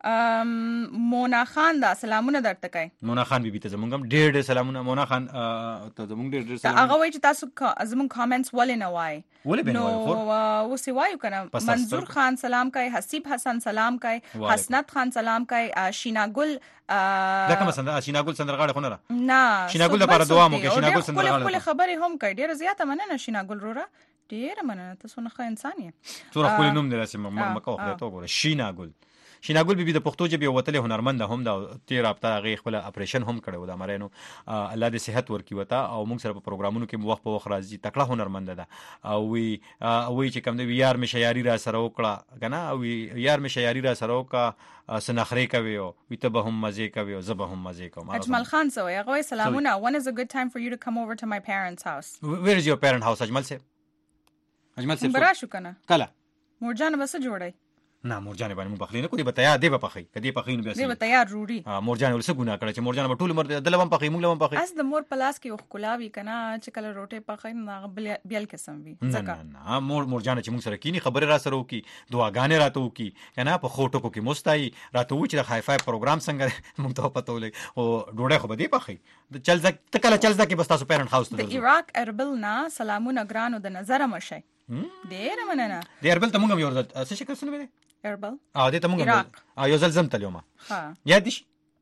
Speaker 2: ام مونا خان دا سلامونه درته کوي.
Speaker 1: مونا خان بیبي ته زمونږ هم ډېر ډېر سلامونه. مونا خان ته زمونږ ډېر ډېر
Speaker 2: هغه
Speaker 1: سلامونه.
Speaker 2: وایي چې تاسو زمونږ کامنټس ولې نه وایي.
Speaker 1: ولې به نه وایو؟
Speaker 2: نو اوس یې وایو که نه. منظور خان سلام کوي، حسیب حسن سلام کوي، حسنت خان سلام کوي، شینا ګل
Speaker 1: دا کومه سندره؟ شینا ګل سندرغاړې خو نه ده؟
Speaker 2: نه،
Speaker 1: شینا ګل لپاره دعا مو کوي. شینا ګل سندرغاړې
Speaker 2: خپلې خبرې هم کوي. ډېره زیاته مننه شینا ګل روره، ډېره مننه. ته څونه ښه انسان یې.
Speaker 1: څومره ښکلی نوم دی داسې مکه خدای ته وګوره. شینا ګل. شینا ګل بیبي د پښتو ژبې یوه وتلې هنرمنده هم ده. تېر هفته هغې خپله اپریشن هم کړی و د مرینو. الله دې صحت ورکړي ورته او موږ سره په پروګرامونو کې وخت په وخت راځي. تکړه هنرمنده ده او وی وایي چې کوم دی یار مې شیاري را سره وکړه که نه، او یار مې شیاري را سره وکړه، څه نخرې کوي او وي ته به هم مزې کوي او زه به هم مزې کوم.
Speaker 2: اجمل خان څه وایي؟ هغه وایي سلامونه. When is a good time for you to come over to my parents' house?
Speaker 1: Where is your parent house اجمل صاحب؟ اجمل صاحب
Speaker 2: برا شو کنه
Speaker 1: کله
Speaker 2: مورجان بس جوړی
Speaker 1: نه مورجان باندې مو بخلی نه کو دی بتایا دی به پخی کدی پخی نو بیا
Speaker 2: دی بتایا روړي.
Speaker 1: ها مورجان ولسه ګناه کړی چې مورجان په ټول مر دلبم پخی موږ لبم پخی.
Speaker 2: اس د مور پلاس کې خلاوي کنه چې کله روټه پخی نه بیل قسم وي.
Speaker 1: نه نه مور مورجان چې موږ سره کینی خبره را سره وکي، دعاګانې راته وکي کنه، په خوټو کو کې مستای راته و چې د خایفای پروګرام څنګه موږ ته پته ولګي او ډوډۍ خو به دی پخی. چل ځک ته کله چل ځک بس تاسو پیرنټ هاوس ته
Speaker 2: د عراق اربل نه سلامونه ګرانو د نظر مشه. ډېر مننه.
Speaker 1: د اربل ته موږ یو ځل څه شي کړسنه مې
Speaker 2: اربل
Speaker 1: اه دې ته موږ یو ځل زم تلوم.
Speaker 2: ها
Speaker 1: یاد دي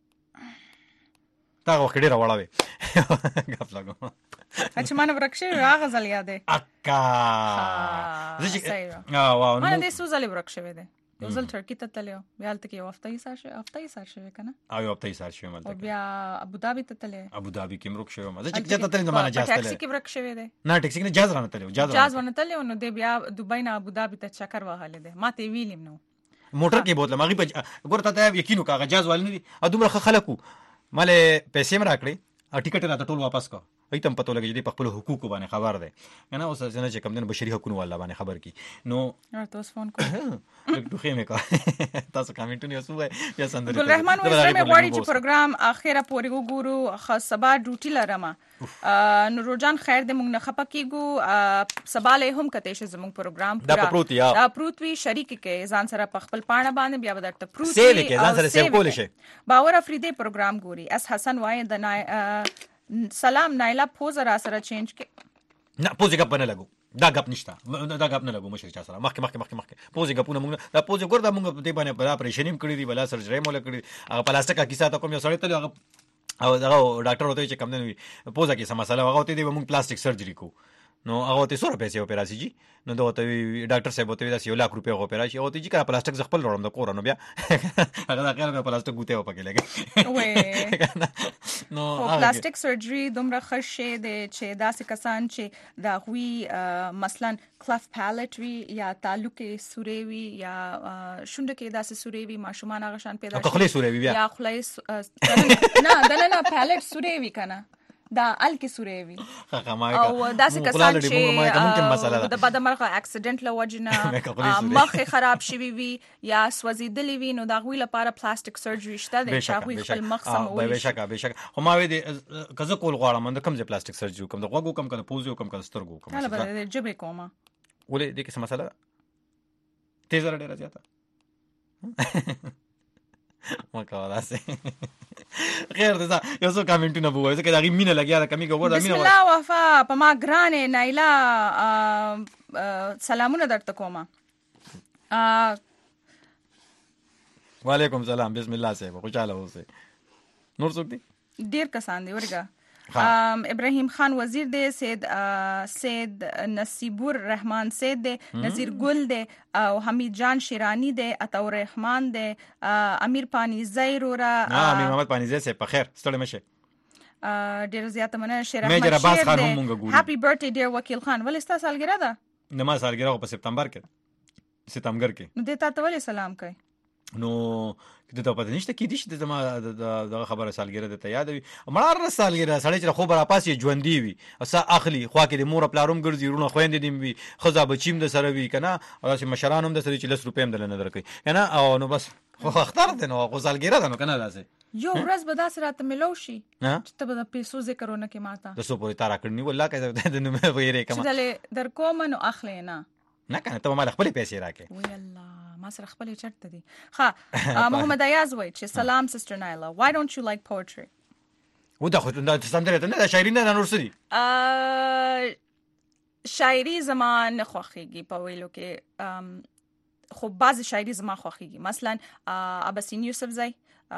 Speaker 1: تا وخت ډېر وړاوي غف لاګو
Speaker 2: اچھا مانه ورکشه راغزل یادې
Speaker 1: اکا زه چې اه واو
Speaker 2: مانه دې سوزل ورکشه وې یو ځل ترکی ته تلو بیا تل کې یو هفته یې سار هفته یې سار شوی کنه
Speaker 1: او یو هفته یې سار شوی مالته
Speaker 2: بیا ابو ظبي ته تل
Speaker 1: ابو ظبي کې مرک شوی ما زه چې چاته تل زمانه جاز تل
Speaker 2: ټاکسي کې ورک شوی دی
Speaker 1: نه ټاکسي کې جاز رانه تل جاز
Speaker 2: جاز ونه تل نو دې بیا دوبۍ نه ابو ظبي ته چکر وهاله دی ما ته ویلم نو
Speaker 1: موټر کې بوتله مغرب ګورته ته یقینو کاغه جاز وال نه دي ا دومره خلکو مال پیسې مې راکړي ا ټیکټ راته ټول واپس کو ایتم پته لګی چې په خپل حقوق باندې خبر ده کنه اوس څنګه چې کوم دین بشري حقوقو والله باندې خبر کی نو
Speaker 2: تاسو فون کو
Speaker 1: دوخه مې کا تاسو کمنټونه اوسو بیا سندره
Speaker 2: ګل رحمان وایي مې غواړي چې پروګرام اخیره پورې وګورو خاص سبا ډیوټي لرم نو روجان خیر دې موږ نه خپکیګو سبا له هم کته ش زموږ پروګرام
Speaker 1: دا پروت یا
Speaker 2: دا پروت وی شریک کې ځان سره په خپل پاڼه باندې بیا بدرته پروت
Speaker 1: سیل کې ځان سره سیو کول شي
Speaker 2: باور افریدي پروګرام ګوري اس حسن وایي د سلام نایلا پوز را سره چینج کې
Speaker 1: نه پوز غپ نه لګو دا غپ نشته دا غپ نه لګو مشه چا سره مخکې مخکې مخکې مخکې پوز غپونه موږ دا پوز ګور دا موږ دې باندې بلا پریشنیم کړی دی بلا سرجری مول کړی هغه پلاستیکا کیسه تا کوم یو سړی ته هغه او دا ډاکټر وته چې کم نه وي پوزه کې سم مسله هغه ته دی موږ پلاستیک سرجری کو نو هغه ته سو روپیه اپراسي جی نو دا ته ډاکټر صاحب ته دا یو لاک روپیه اپراسي او ته جی کا پلاستیک ز خپل وړم د کور نو بیا هغه دا کار په پلاستیک ګوته و پکې لګي
Speaker 2: وې نو پلاستیک سرجری دومره خشه دي چې داسې کسان چې دا غوي مثلا کلف پالټ وی یا تعلق سوري وی یا شونډه کې داسې سوري وی ماشومان هغه شان پیدا
Speaker 1: شي خلې سوري وی بیا
Speaker 2: یا خلې نه نه نه پالټ سوري وی کنه دا ال کې سوري وی او داسې کسان چې د بدمرغه اکسیډنټ لوجنه مخ خراب شوی وی یا سوځیدلی وی نو دا غوي لپاره پلاستیک سرجری شته د شاوی خپل مخ سمول
Speaker 1: به شکه به شکه خو ما وی دي کزه کول غواړم د کوم ځای پلاستیک سرجری کوم د غوګو کم کنه پوزو کم کنه سترګو کوم
Speaker 2: هله به جبه کومه
Speaker 1: ولې دې کې مسله تیز را ډیره زیاته ما کاوه داسې خیر ده یو څو کمنټونه وایي چې دا غي مینه لګیا ده کمی ګور دا مینه
Speaker 2: بسم الله وفا په ما ګرانه نایلا سلامونه درته کومه
Speaker 1: وعلیکم سلام بسم الله صاحب خوشاله اوسئ نور څوک دي
Speaker 2: ډیر کسان دي ورګه ابراهیم خان وزیر دی سید سید نصیبور رحمان سید دی نذیر ګل دی او حمید جان شیرانی دی عطا رحمان دی امیر پانیزی رورا
Speaker 1: امیر محمد پانیزی سه په خیر ستړي مشه
Speaker 2: ډیر زیاته مننه شیر احمد شیر دی هپی برثډے ډیر وکیل خان ولې ستا سالګرا ده
Speaker 1: نه ما سالګرا په سپتمبر کې ستمبر کې
Speaker 2: نو دې تا ته ولې سلام کوي
Speaker 1: نو د ته پته نشته کې دي چې زما د خبره سالګره د ته یاد وي مړه سالګره سړی چې خو برا پاسې ژوندۍ وي اسا اخلي خو کې د مور پلاروم ګرځي رونه خويندې دي وي خزا بچیم د سره وي کنه او چې مشران هم د سره چې لس روپې هم دل نه درکې کنه او نو بس خو اختر دي نو خو سالګره ده نو کنه داسې
Speaker 2: یو ورځ به داسې راته ملو شي چې ته به د پیسو ذکرونه کې ماته
Speaker 1: د سو پورې تارا کړنی والله کې د نو مې ویری کما
Speaker 2: چې دل در کوم نو اخلي نه
Speaker 1: نه کنه ته مال خپل پیسې راکې
Speaker 2: وی الله ما سره خپل چرته دي ها محمد ایاز وای چې سلام سسټر نایلا why don't you like poetry
Speaker 1: و دا خو دا سندره ته نه دا شاعري نه نور سړي
Speaker 2: شاعري زمان خوخيږي په ویلو کې خو بعض شاعري زما خوخيږي مثلا اباسین یوسف زئی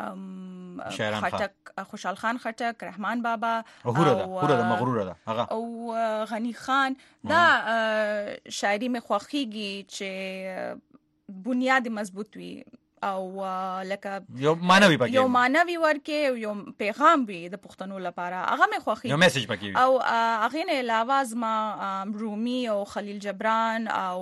Speaker 2: خټک خوشحال خان خټک رحمان بابا
Speaker 1: هوره ده هوره ده مغروره ده هغه
Speaker 2: او غنی خان دا شاعري مې خوخيږي چې بنیاد مضبوط وي او لکه
Speaker 1: یو مانوي پکې
Speaker 2: یو مانوي ورکه یو پیغام وي د پښتنو لپاره هغه مې خوخي
Speaker 1: یو میسج پکې
Speaker 2: او هغه نه علاوه ما رومي او خلیل جبران او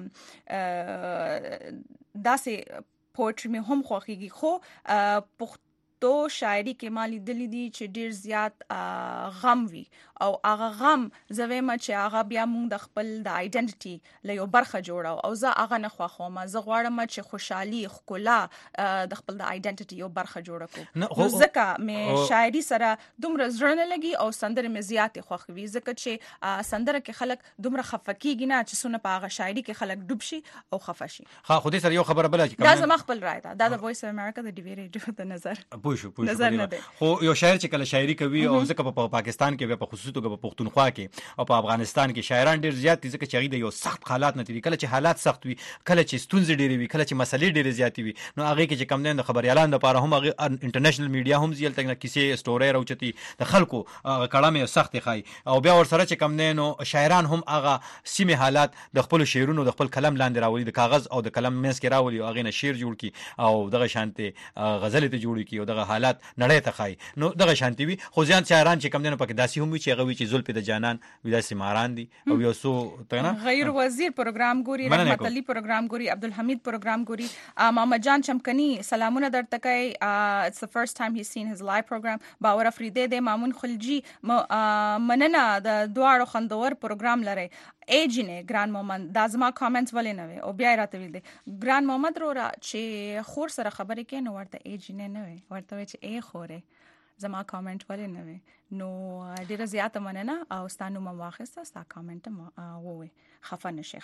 Speaker 2: داسې پوئټری مې هم خوخيږي خو پښتو شاعري کې مالي دلی دي چې ډیر زیات غم وي او هغه غم زویم چې هغه بیا موږ د خپل د آیډنټیټي له یو برخه جوړو او زه هغه نه خوښوم زه غواړم چې خوشحالي خکلا د خپل د آیډنټیټي یو برخه جوړ کړم نو ځکه مې شاعري سره دومره زړه لګي او سندره مې زیاتې خوښوي ځکه چې سندره کې خلک دومره خفقېږي نه چې سونه په هغه شاعري کې خلک ډوب شي او خفه شي
Speaker 1: ها خو دې سره یو خبره بل چې
Speaker 2: دا زما خپل رائے ده دا د وایس اف امریکا د ډي وی ریډیو د نظر
Speaker 1: پوښ پوښ خو یو شاعر چې کله شاعري کوي او ځکه په پاکستان کې په خصوصي توګه په پښتونخوا کې او په افغانستان کې شاعران ډیر زیات دي ځکه چې هغه د یو سخت حالات نه تیری کله چې حالات سخت وي کله چې ستونزې ډېرې وي کله چې مسلې ډېرې زیاتې وي نو هغه کې چې کم نه د خبريالانو لپاره هم هغه انټرنیشنل میډیا هم زیل تک کیسې سټوري راوچتي د خلکو کړه مې سخت خای او بیا ور سره چې کم نه نو شاعران هم هغه سیمه حالات د خپل شعرونو د خپل قلم لاندې راولي د کاغذ او د قلم مېس کې راولي او هغه نه شعر جوړ کی او دغه شانته غزل ته جوړ کی او دغه حالات نړۍ ته خای نو دغه شانتي وي خو ځان شاعران چې کم نه پکې داسي هم وي چې هغه وي چې زول په د جانان ویداسي ماران دي او یو سو ته نه
Speaker 2: غیر وزیر پروګرام ګوري رحمت علي پروګرام ګوري عبدالحمید پروګرام ګوري محمد جان چمکني سلامونه درته کوي it's the first time he's seen his live program باور افریدی د مامون خلجی مننه د دواړو خندور پروګرام لري ایجنه ګران محمد دا زما کامنټس ولې نه وي او بیا راته ویل دي ګران محمد رورا چې خور سره خبرې کوي نو ورته ایجنه نه وي ورته چې ای خوره زما کامنټ ولې نه وي نو ډیره زیاته مننه او ستانو ما واخسته ستا کامنټ ووي خفه نشي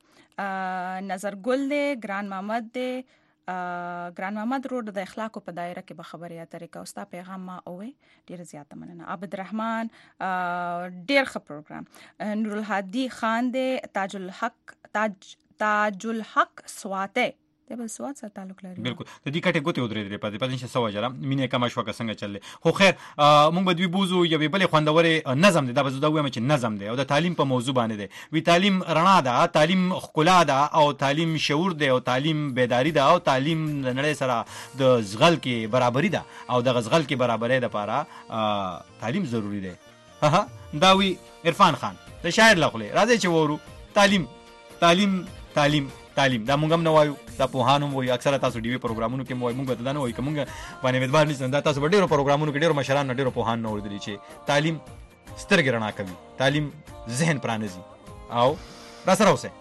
Speaker 2: ښه نظر ګل دې ګران محمد دې ګران محمد روډ د اخلاقو په دایره کې به خبرې اترې کا او ستا پیغام ما اوه ډیر زیاته مننه عبدالرحمن ډیر ښه پروګرام نور الهادي خان دې تاج الحق تاج تاج الحق سواته د بل سواد سره تعلق لري
Speaker 1: بالکل د دې کټه ګوتې ودرې درې پاتې پاتې څه وجره مینه کما شو کا څنګه چللې خو خیر مونږ به دوی بوزو یو بل خوندورې نظم دی دا به زه دا وایم چې نظم دی او د تعلیم په موضوع باندې دی وی تعلیم رڼا ده تعلیم خکلا ده او تعلیم شعور دی او تعلیم بیداری ده او تعلیم د نړۍ سره د زغل کې برابرۍ ده او د غزغل کې برابرۍ ده لپاره تعلیم ضروری دی ها دا وی عرفان خان د شاعر لخوا راځي چې وورو تعلیم تعلیم تعلیم تعلیم دا مونږ هم نه وایو دا په هانو وایي اکثره تاسو ډي وی پروګرامونو کې وایي مونږ ته دا نه وایي کومه باندې اعتبار نشته دا تاسو ډېرو پروګرامونو کې ډېرو مشران ډېرو په هان نه وردلی چې تعلیم سترګې رڼا کوي تعلیم ذهن پرانیزي او را سره اوسه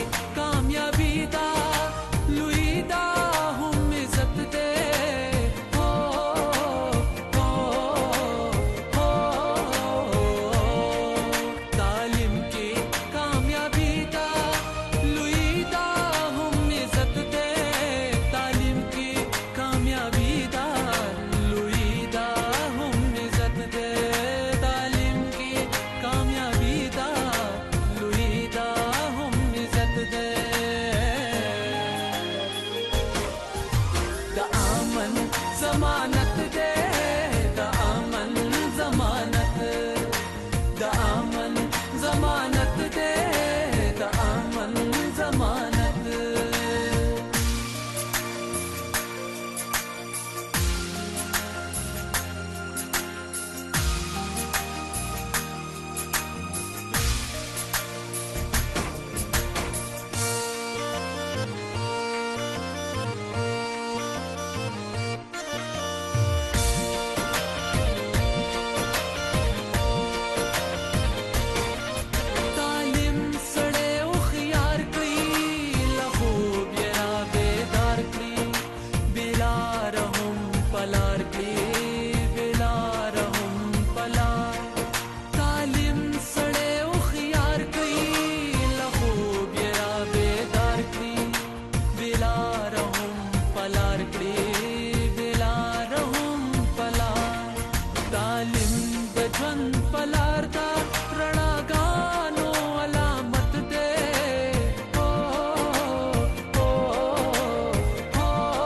Speaker 3: कामयाबी दा लुई दा हम इज्जत दे हो हो हो तालीम की कामयाबी दा लुई दा हम इज्जत दे तालीम की कामयाबी दा लुई दा हम इज्जत दे तालीम की कामयाबी दा लुई दा हम इज्जत दे द आमन जमानत दे द आमन जमानत द आमन जमानत दे द आमन जमानत तालीम सड़े उखियार कई लहूब यरा बेदार कई बिला रहम पलार कई बिला रहम पलार तालीम सड़े उखियार कई लहूब यरा बेदार कई बिला रहम पलार कई बिला रहम पलार तालीम बजन पलार दा रणा गानो अलामत दे हो हो हो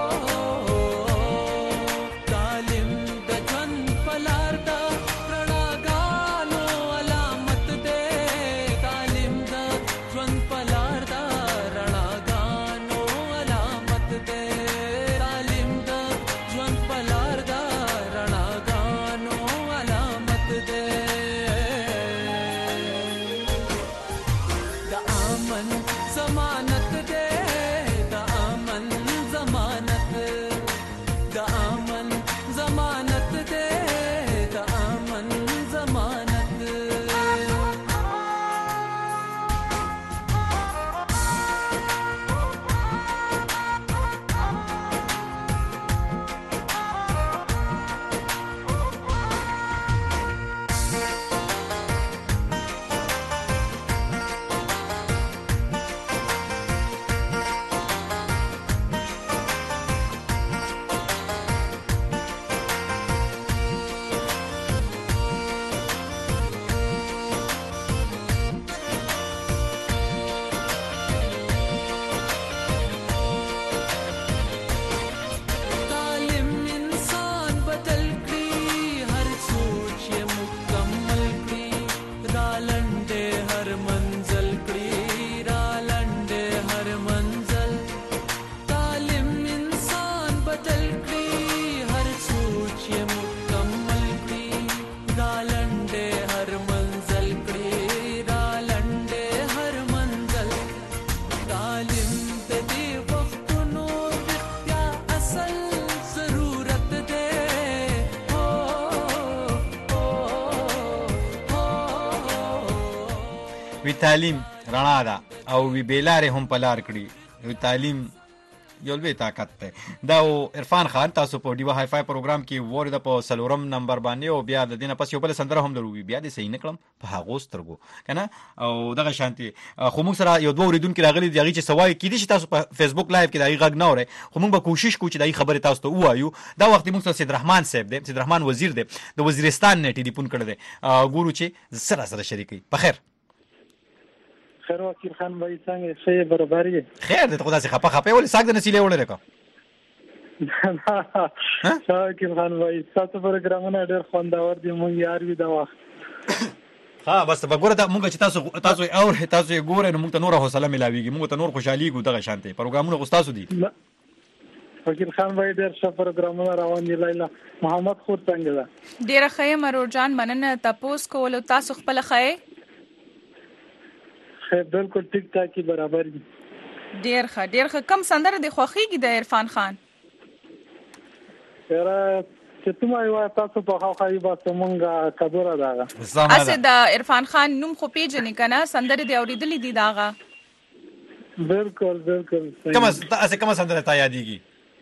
Speaker 3: तालीम बजन पलार दा रणा गानो अलामत दे तालीम दा जन पलार दा रणा गानो अलामत दे तालीम दा जन पलार दा रणा गानो अलामत दे द आमन जमानत दे द आमन जमानत द आमन जमानत दे द आमन जमानत तालिम इंसान बदल गई हर सोच ये मुकम्मल गई रालंडे हर मंजिल गई रालंडे हर मंजिल तालिम इंसान बदल गई हर सोच ये मुकम्मल गई रालंडे हर मंजिल गई रालंडे हर मंजिल तालिम ते दी वक्त नूर क्या असल जरूरत दे हो हो हो
Speaker 1: وی تعلیم رڼا ده او وی بیلارې هم په لار کړي. وی تعلیم یو لوی طاقت دی. دا و عرفان خان تاسو په ډیوا هاي فای پروګرام کې ورده په سلورم نمبر باندې او بیا د دینه پس یو بل سندره هم درو بیا د صحیح نکړم په هغه سترګو کنه او دغه شانتي خو موږ سره یو دوه اوریدونکو راغلي دی چې سوای کې دي چې تاسو په فیسبوک لایو کې دغه غږ نه اوري خو موږ به کوشش کوو چې دغه خبره تاسو ته وایو. دا وخت موږ سره سید رحمان صاحب دی سید رحمان وزیر دی د وزیرستان نه ټلیفون کړی دی ګورو چې سره سره شریکي په خیر
Speaker 4: خیر وکیل خان وای څنګه شی برابر یې
Speaker 1: خیر دې خدا سي خپه خپه ول ساګ د نسیلې وړل کا
Speaker 4: شاکر خان وای تاسو پروګرامونه ډېر خوندور دي مونږ یار وی دا وخت
Speaker 1: ها بس په ګوره دا مونږ چې تاسو تاسو او تاسو ګوره نو مونږ ته نور حوصله ملاويږي مونږ ته نور خوشحالي ګو دغه شانته پروګرامونه غوستاسو دي
Speaker 4: وکیل خان وای ډېر ښه پروګرامونه روان دي. لیلا محمد خور څنګه ده؟
Speaker 2: ډېره ښه یم مرور جان مننه. تاسو کول تاسو خپل ښه
Speaker 4: خیر بالکل ټیک ټاک برابر دي.
Speaker 2: ډېر ښه ډېر ښه. کم سندره د خوخيږي د عرفان خان؟
Speaker 4: را چې تمه یو تاسو په خوخایي باسه مونږه کبره داغه
Speaker 2: اسه د عرفان خان نوم خو پیژنې کنه سندره دی اوریدلې دي داغه
Speaker 4: بالکل بالکل
Speaker 1: کومه تاسو کومه سندره تا یادېږي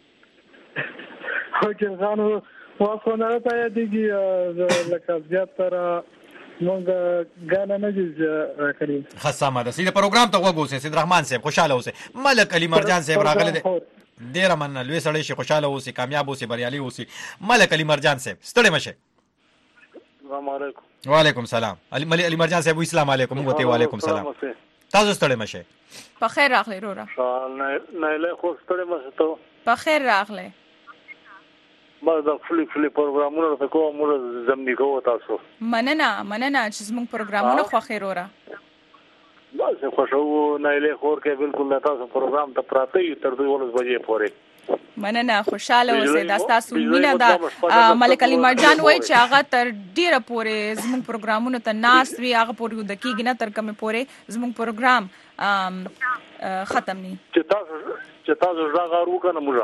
Speaker 4: وکیل خان واسو نه تا یادېږي لکه زیاتره مونږ غانا نه دي راکړي
Speaker 1: خاصه ده سیده پروګرام ته وګورئ سید رحمان صاحب خوشاله اوسئ ملک علي مرجان صاحب راغله ډیر مننه لوی سړی شي خوشاله اوسئ کامیاب اوسئ بریالي اوسئ ملک علي مرجان صاحب ستړي مشه
Speaker 5: السلام علیکم
Speaker 1: وعلیکم سلام علي ملک علي مرجان صاحب السلام علیکم وته وعلیکم سلام تاسو ستړي مشه
Speaker 2: په خیر راغلی رورا
Speaker 5: نه له خو ستړي مشه ته
Speaker 2: په خیر راغلی
Speaker 5: ما دا فلی فلی پروګرامونه ته کوم موږ زمینی کوو تاسو
Speaker 2: مننه مننه چې زموږ پروګرامونه خو خیر رورا
Speaker 5: بس خوشو نه له خور کې بالکل تاسو پروګرام ته پراته یو تر دوه ورځې بجې پورې
Speaker 2: مننه خوشاله اوسئ دا تاسو مینه دا ملک علي مرجان وای چې هغه تر ډیره پورې زموږ پروګرامونو ته ناس وی هغه پورې د کېږي نه تر کومه پورې زموږ پروګرام ختم ني
Speaker 5: چې تاسو چې تاسو راغارو کنه موږ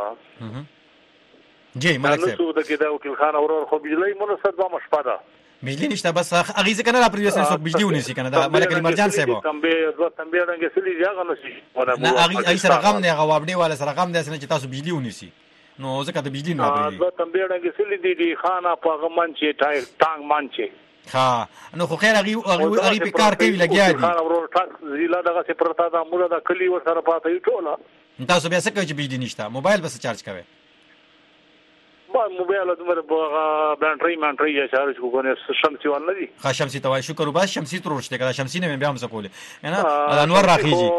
Speaker 1: جی ملک صاحب
Speaker 5: نو څه د کې دا وکیل خان اورور خو بجلی مونږ سره د مشپاده
Speaker 1: بجلی نشته بس اغه ځکه نه را پریوسه څوک بجلی ونیسي کنه دا ملک علي مرجان صاحب
Speaker 5: تنبه دوه تنبه رنګ سلی ځای نشي
Speaker 1: نه اغه ای سره غم نه غواب دی ولا سره غم دی چې تاسو بجلی ونیسي نو ځکه د بجلی نه پری
Speaker 5: دوه تنبه رنګ سلی دی دی خانه په غمن چې ټای ټانګ مان چې
Speaker 1: ها نو خو خیر اغه اغه په کار کوي لګیا دي
Speaker 5: خان اورور ټاک زیلا دغه څه پرتا دا موږ د کلی ور سره پاتې ټوله
Speaker 1: تاسو بیا څه کوي چې بجلی نشته موبایل بس چارج کوي
Speaker 5: با موبایل دمر بغه بانټری مانټری یا چارج کوونه شمسي ول ندي
Speaker 1: ها شمسي توای شکر وباس شمسي تروشته کړه شمسي نه بیا هم سکوله نه انور راخیږي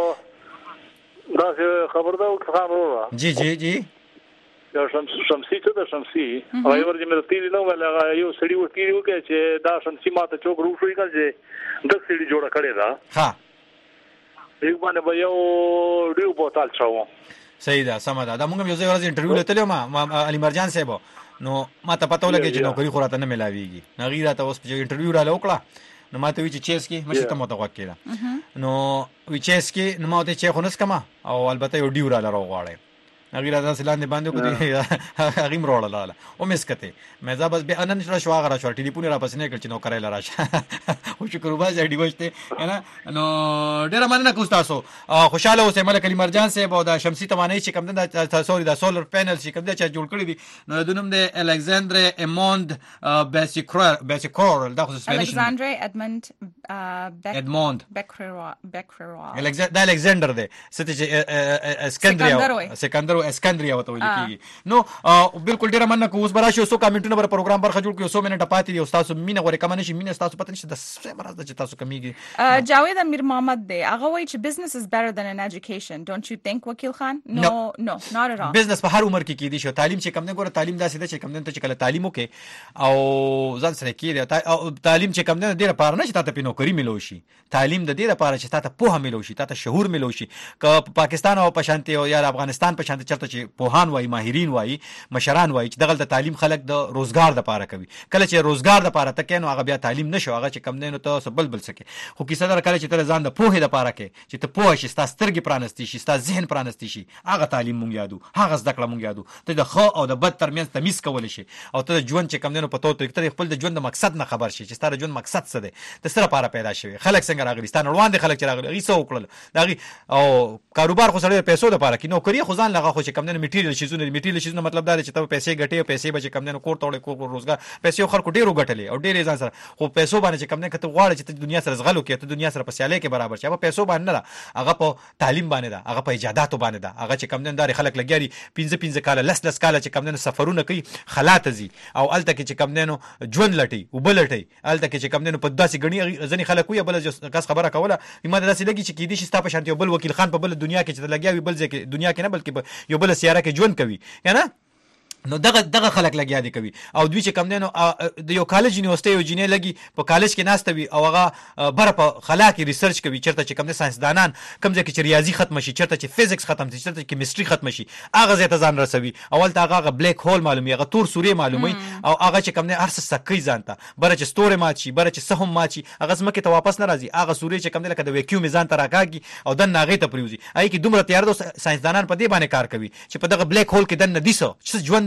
Speaker 5: دا خبر دا خان ورو
Speaker 1: جی جی جی
Speaker 5: یا شمس شمسي ته د شمسي او یو ورځ مې تیری نو ولا یو سړی و تیری وکړي چې دا شمسي ماته چوک روښوي کړي چې د سړي جوړه کړي دا
Speaker 1: ها
Speaker 5: یو باندې به یو ډیو بوتل چاو
Speaker 1: صحیح ده سم ده دا موږ یو ځای ورځ انټرویو لته ما علي مرجان صاحب نو ما ته پته ولګی چې نوکری خو راته نه ملاويږي نغی راته اوس په انټرویو را لوکړه نو ما ته وی چې چیس کې مشه ته مو ته وکړه نو وی چیس کې نو ما ته چې خونس کما او البته یو ډیو را لرو غواړي نغی راته سلاندې باندې کو دي هغه مروړه لاله او مسکته مې ځا بس به انن شو شو هغه را ټلیفون را پسنه کړ چې نو کرای لراشه او شکر وبا ځای دی وشته کنه نو ډیر مننه کوم تاسو خوشاله اوسئ ملک علي مرجان صاحب او د شمسي توانایي چې کوم د سوري د سولر پینل چې کوم د چا جوړ کړی دي نو د نوم د الکساندر ایموند بیسیکور بیسیکور دا خو سپینش
Speaker 2: الکساندر ادموند
Speaker 1: ادموند
Speaker 2: بیکروا بیکروا
Speaker 1: الکساندر د الکساندر دی ستې اسکندریا سکندر اسکندریا وته ویل کیږي نو بالکل ډیر مننه کوم اوس براشي اوسو کمنټونه پر پروګرام برخه جوړ کړو سو منټه پاتې دي استاد مینه غوړې کمنه شي مینه استاد پته نشي د څه مرز د تاسو کمیږي
Speaker 2: جاوید امیر محمد دی هغه وایي چې business is better than an education don't you think وکیل خان no no not at all
Speaker 1: business په هر عمر کې کیدی شو تعلیم چې کم نه ګوره تعلیم داسې ده چې کم نه ته چې کله تعلیم وکې او ځان سره کېږي او تعلیم چې کم نه ډیره پاره نه چې تاسو په نوکری ملو شي تعلیم د دې لپاره چې تاسو په هم ملو شي تاسو شعور ملو شي که پاکستان او په شانتي او یا افغانستان په شانتي چرته چې پوهان وای ماهرین وای مشران وای چې دغه د تعلیم خلک د روزګار لپاره کوي کله چې روزګار لپاره تکې نو هغه بیا تعلیم نشو هغه چې کم نه نو ته سبل بل سکے خو کیسه در کله چې تر ځان د پوهې لپاره کې چې ته پوه شې ستاسو سترګې پرانستی شي ستاسو ذهن پرانستی شي هغه تعلیم مونږ یادو هغه زده کړه مونږ یادو ته د خو او د بد ترمنځ تمیز کول شي او ته د ژوند چې کم نه نو پتو ته ته خپل د ژوند د مقصد نه خبر شي چې ستاره ژوند مقصد څه دی د سره لپاره پیدا شوی خلک څنګه راغلي ستانه روان دي خلک چې راغلي غي څو وکړل داغي او کاروبار خو سره پیسو لپاره کې نوکری خو ځان لغه خو چې کم نه میټیریل شیزونه میټیریل شیزونه مطلب دا چې ته پیسې ګټې او پیسې به کم نه کور توړې کور روزګار پیسې خو خلکو ډیرو ګټلې او ډیرې ځان سره خو پیسو باندې چې کم نه کته غواړي چې ته دنیا سره زغلو کې ته دنیا سره په سیالي کې برابر شې په پیسو باندې نه هغه په تعلیم باندې ده هغه په ایجاداتو باندې ده هغه چې کم نه داري خلک لګیاري پنځه پنځه کال لس لس کال چې کم نه سفرونه کوي خلات زی او الته کې چې کم نه ژوند لټي او بلټي الته کې چې کم نه په داسې غني ځنی خلک وي بل کس خبره کوله ما داسې لګي چې کې دي چې تاسو شانتي بل وکیل خان په بل دنیا کې چې لګیاوي بل ځکه دنیا کې نه بلکې یو بل سیاره کې ژوند کوي کنه نو دغه دغه خلک لګیا دي کوي او دوی چې کم نه نو د یو کالج یونیورسيټي یو جنې لګي په کالج کې ناشته وي او هغه بر په خلا کې ریسرچ کوي چرته چې کم نه ساينس دانان کم ځکه چې ریاضي ختم شي چرته چې فزیکس ختم شي چرته چې کیمستري ختم شي هغه زه ته ځان رسوي اول ته هغه بلیک هول معلومي هغه تور سوري معلومي او هغه چې کم نه ارس سکي ځانته بر چې ستوره مات شي بر چې سهم مات شي هغه سمکه ته واپس نه راځي هغه سوري چې کم نه لکه د ویکیوم ځان ته راکاږي او د ناغې ته پریوزي اي کې دومره تیار دو ساينس دانان په دې باندې کار کوي چې په دغه بلیک هول کې دنه دیسو چې ژوند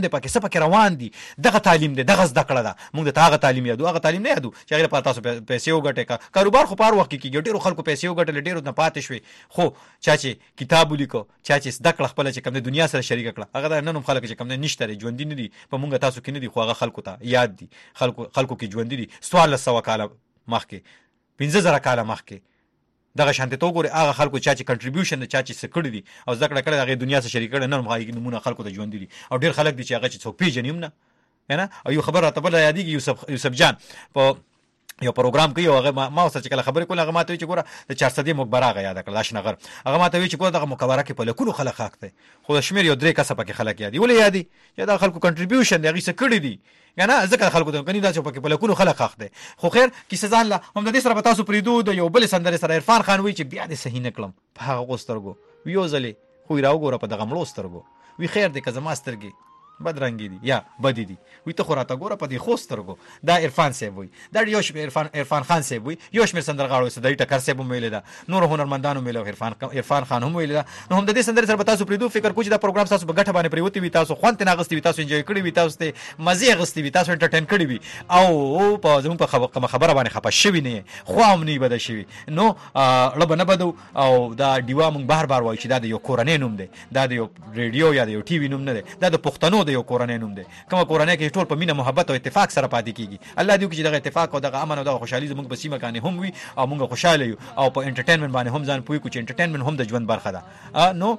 Speaker 1: دی پکې څه پکې روان دي دغه تعلیم دی دغه زده کړه ده موږ د هغه تعلیم یادو هغه تعلیم نه یادو چې هغه لپاره تاسو پیسې وګټئ کا کاروبار خو پار وخت کې کېږي ډېرو خلکو پیسې وګټل ډېرو نه پاتې شوي خو چا چې کتاب ولیکو چا چې زده کړه خپل چې کوم د دنیا سره شریک کړه هغه نن هم خلک چې کوم نشته لري ژوند نه دي په موږ تاسو کې نه دي خو هغه خلکو ته یاد دي خلکو خلکو کې ژوند دي سوال سو کاله مخکې پنځه زره کاله مخکې دغه شانته تو ګوره هغه خلکو چا چې کنټریبیوشن چا چې سکړی دي او زده کړه کړه هغه دنیا سره شریک کړه نن هم هغه نمونه خلکو ته ژوند دي او ډېر خلک دي چې هغه چې څوک پیژنیم نه نه او یو خبره ته بل یادېږي یوسف یوسف جان په یو پروګرام کوي هغه ما اوس چې کله خبرې کوله هغه ماته چې ګوره د چهارصد مقبره هغه یاد کړل شنغر هغه ماته وی چې ګوره دغه مقبره کې په لکونو خلک خاک دي خو شمیر یو درې کسه پکې خلک یادي ولې یادي چې دا خلکو کنټریبیوشن دی هغه څه کړی دي کنه ځکه خلکو ته کني دا چې پکې په لکونو خلک خاک دي خو خیر کیسه ځان لا هم د دې سره تاسو پریدو د یو بل سندره سره عرفان خان وی چې بیا دې صحیح نکړم په هغه غوسترګو ویو ځلې خو راو ګوره په دغه مړو سترګو وی خیر دې که زما سترګې بدرنګي دي یا بدی دي وي ته خو راته ګوره په دې خوسترګو دا عرفان صاحب وي دا یو شمیر عرفان عرفان خان صاحب وي یو شمیر سندرغاړو صدای ټکر صاحب هم ویل دا نور هنرمندانو ویل عرفان عرفان خان هم ویل دا نو هم د دې سندرې سره تاسو پریدو فکر کوی دا پروګرام تاسو په ګټه باندې پریوتی وي تاسو خوانت نه غستې وي تاسو انجوای کړی وي تاسو ته مزه غستې وي تاسو انټرټین کړی وي او په زموږ په خبره باندې خپه شوی نه خو هم نه بده شوی نو لب نه بدو او دا دیوا مونږ بار بار وایو چې دا د یو کورنۍ نوم دی دا د یو ریډیو یا د یو ټي وي نوم نه دی دا د پښتنو د یو کورنۍ نوم دی کومه کورنۍ کې ټول په مینه محبت او اتفاق سره پاتې کیږي الله دې وکړي چې دغه اتفاق او دغه امن او دغه خوشحالي زموږ په سیمه باندې هم وي او موږ خوشاله یو او په انټرټینمنت باندې هم ځان پوي کو چې انټرټینمنت هم د ژوند برخه ده نو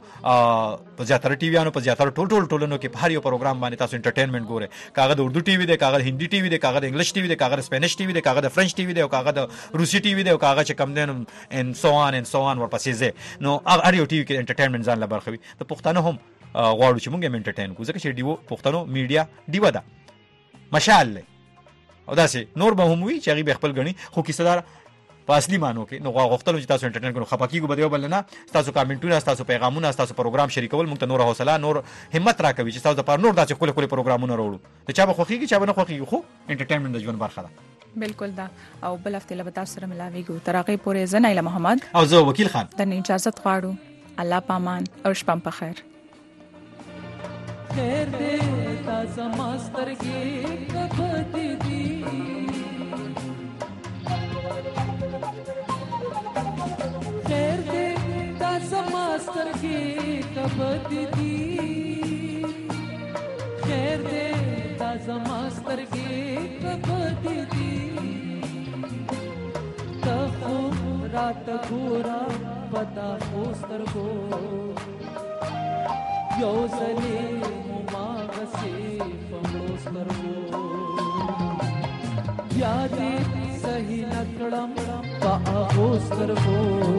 Speaker 1: په زیاتره ټي ویانو په زیاتره ټول ټول ټولنو کې په هر یو پروګرام باندې تاسو انټرټینمنت ګوره کاغه د اردو ټي وي دی کاغه هندي ټي وي دی کاغه د انګلیش ټي وي دی کاغه د سپینش ټي وي دی کاغه د فرنچ ټي وي دی او کاغه د روسي ټي وي دی او کاغه چې کم دین ان سو ان ان سو ان ورپسې زه نو هر یو ټي وي کې انټرټینمنت ځان لا برخه وي د پښتنو هم غواړو چې موږ هم انټرټین کوو ځکه چې دیو پښتنو میډیا دیو ده مشال او داسې نور به هم وي چې هغه خپل غني خو کیسه په اصلي مانو کې نو غوښتل چې تاسو انټرټین کړو خپکیږي بده بل نه تاسو کامنټونه تاسو پیغامونه تاسو پروګرام شریکول موږ ته نور حوصله نور همت راکوي چې تاسو په نور داسې خپل خپل پروګرامونه وروړو ته چا به خوخيږي چا به نه خوخيږي خو انټرټینمنت د ژوند برخه ده
Speaker 2: بالکل دا او بل هفته له تاسو سره ملاويږو تر هغه پورې زه نایله محمد
Speaker 1: او زه وکیل خان
Speaker 2: د اجازه غواړو الله پامان او شپه په خیر
Speaker 3: خیر دې تاسو ماستر کې کبدي دي خیر دې تاسو ماستر کې کبدي دي خیر دې تاسو ماستر کې کبدي دي تخو رات ګورا پتا پوستر کو یو زلی مماغسی فملوستر کو یادی صحیح نکڑم پا آغوستر کو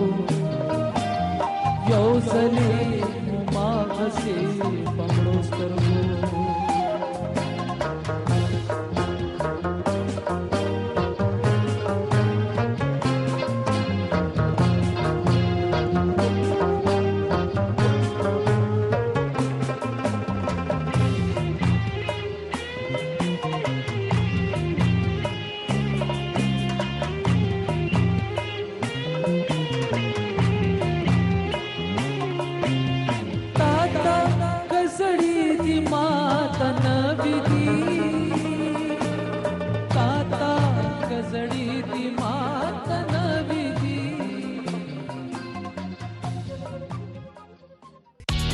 Speaker 3: یو زلی مماغسی فملوستر کو the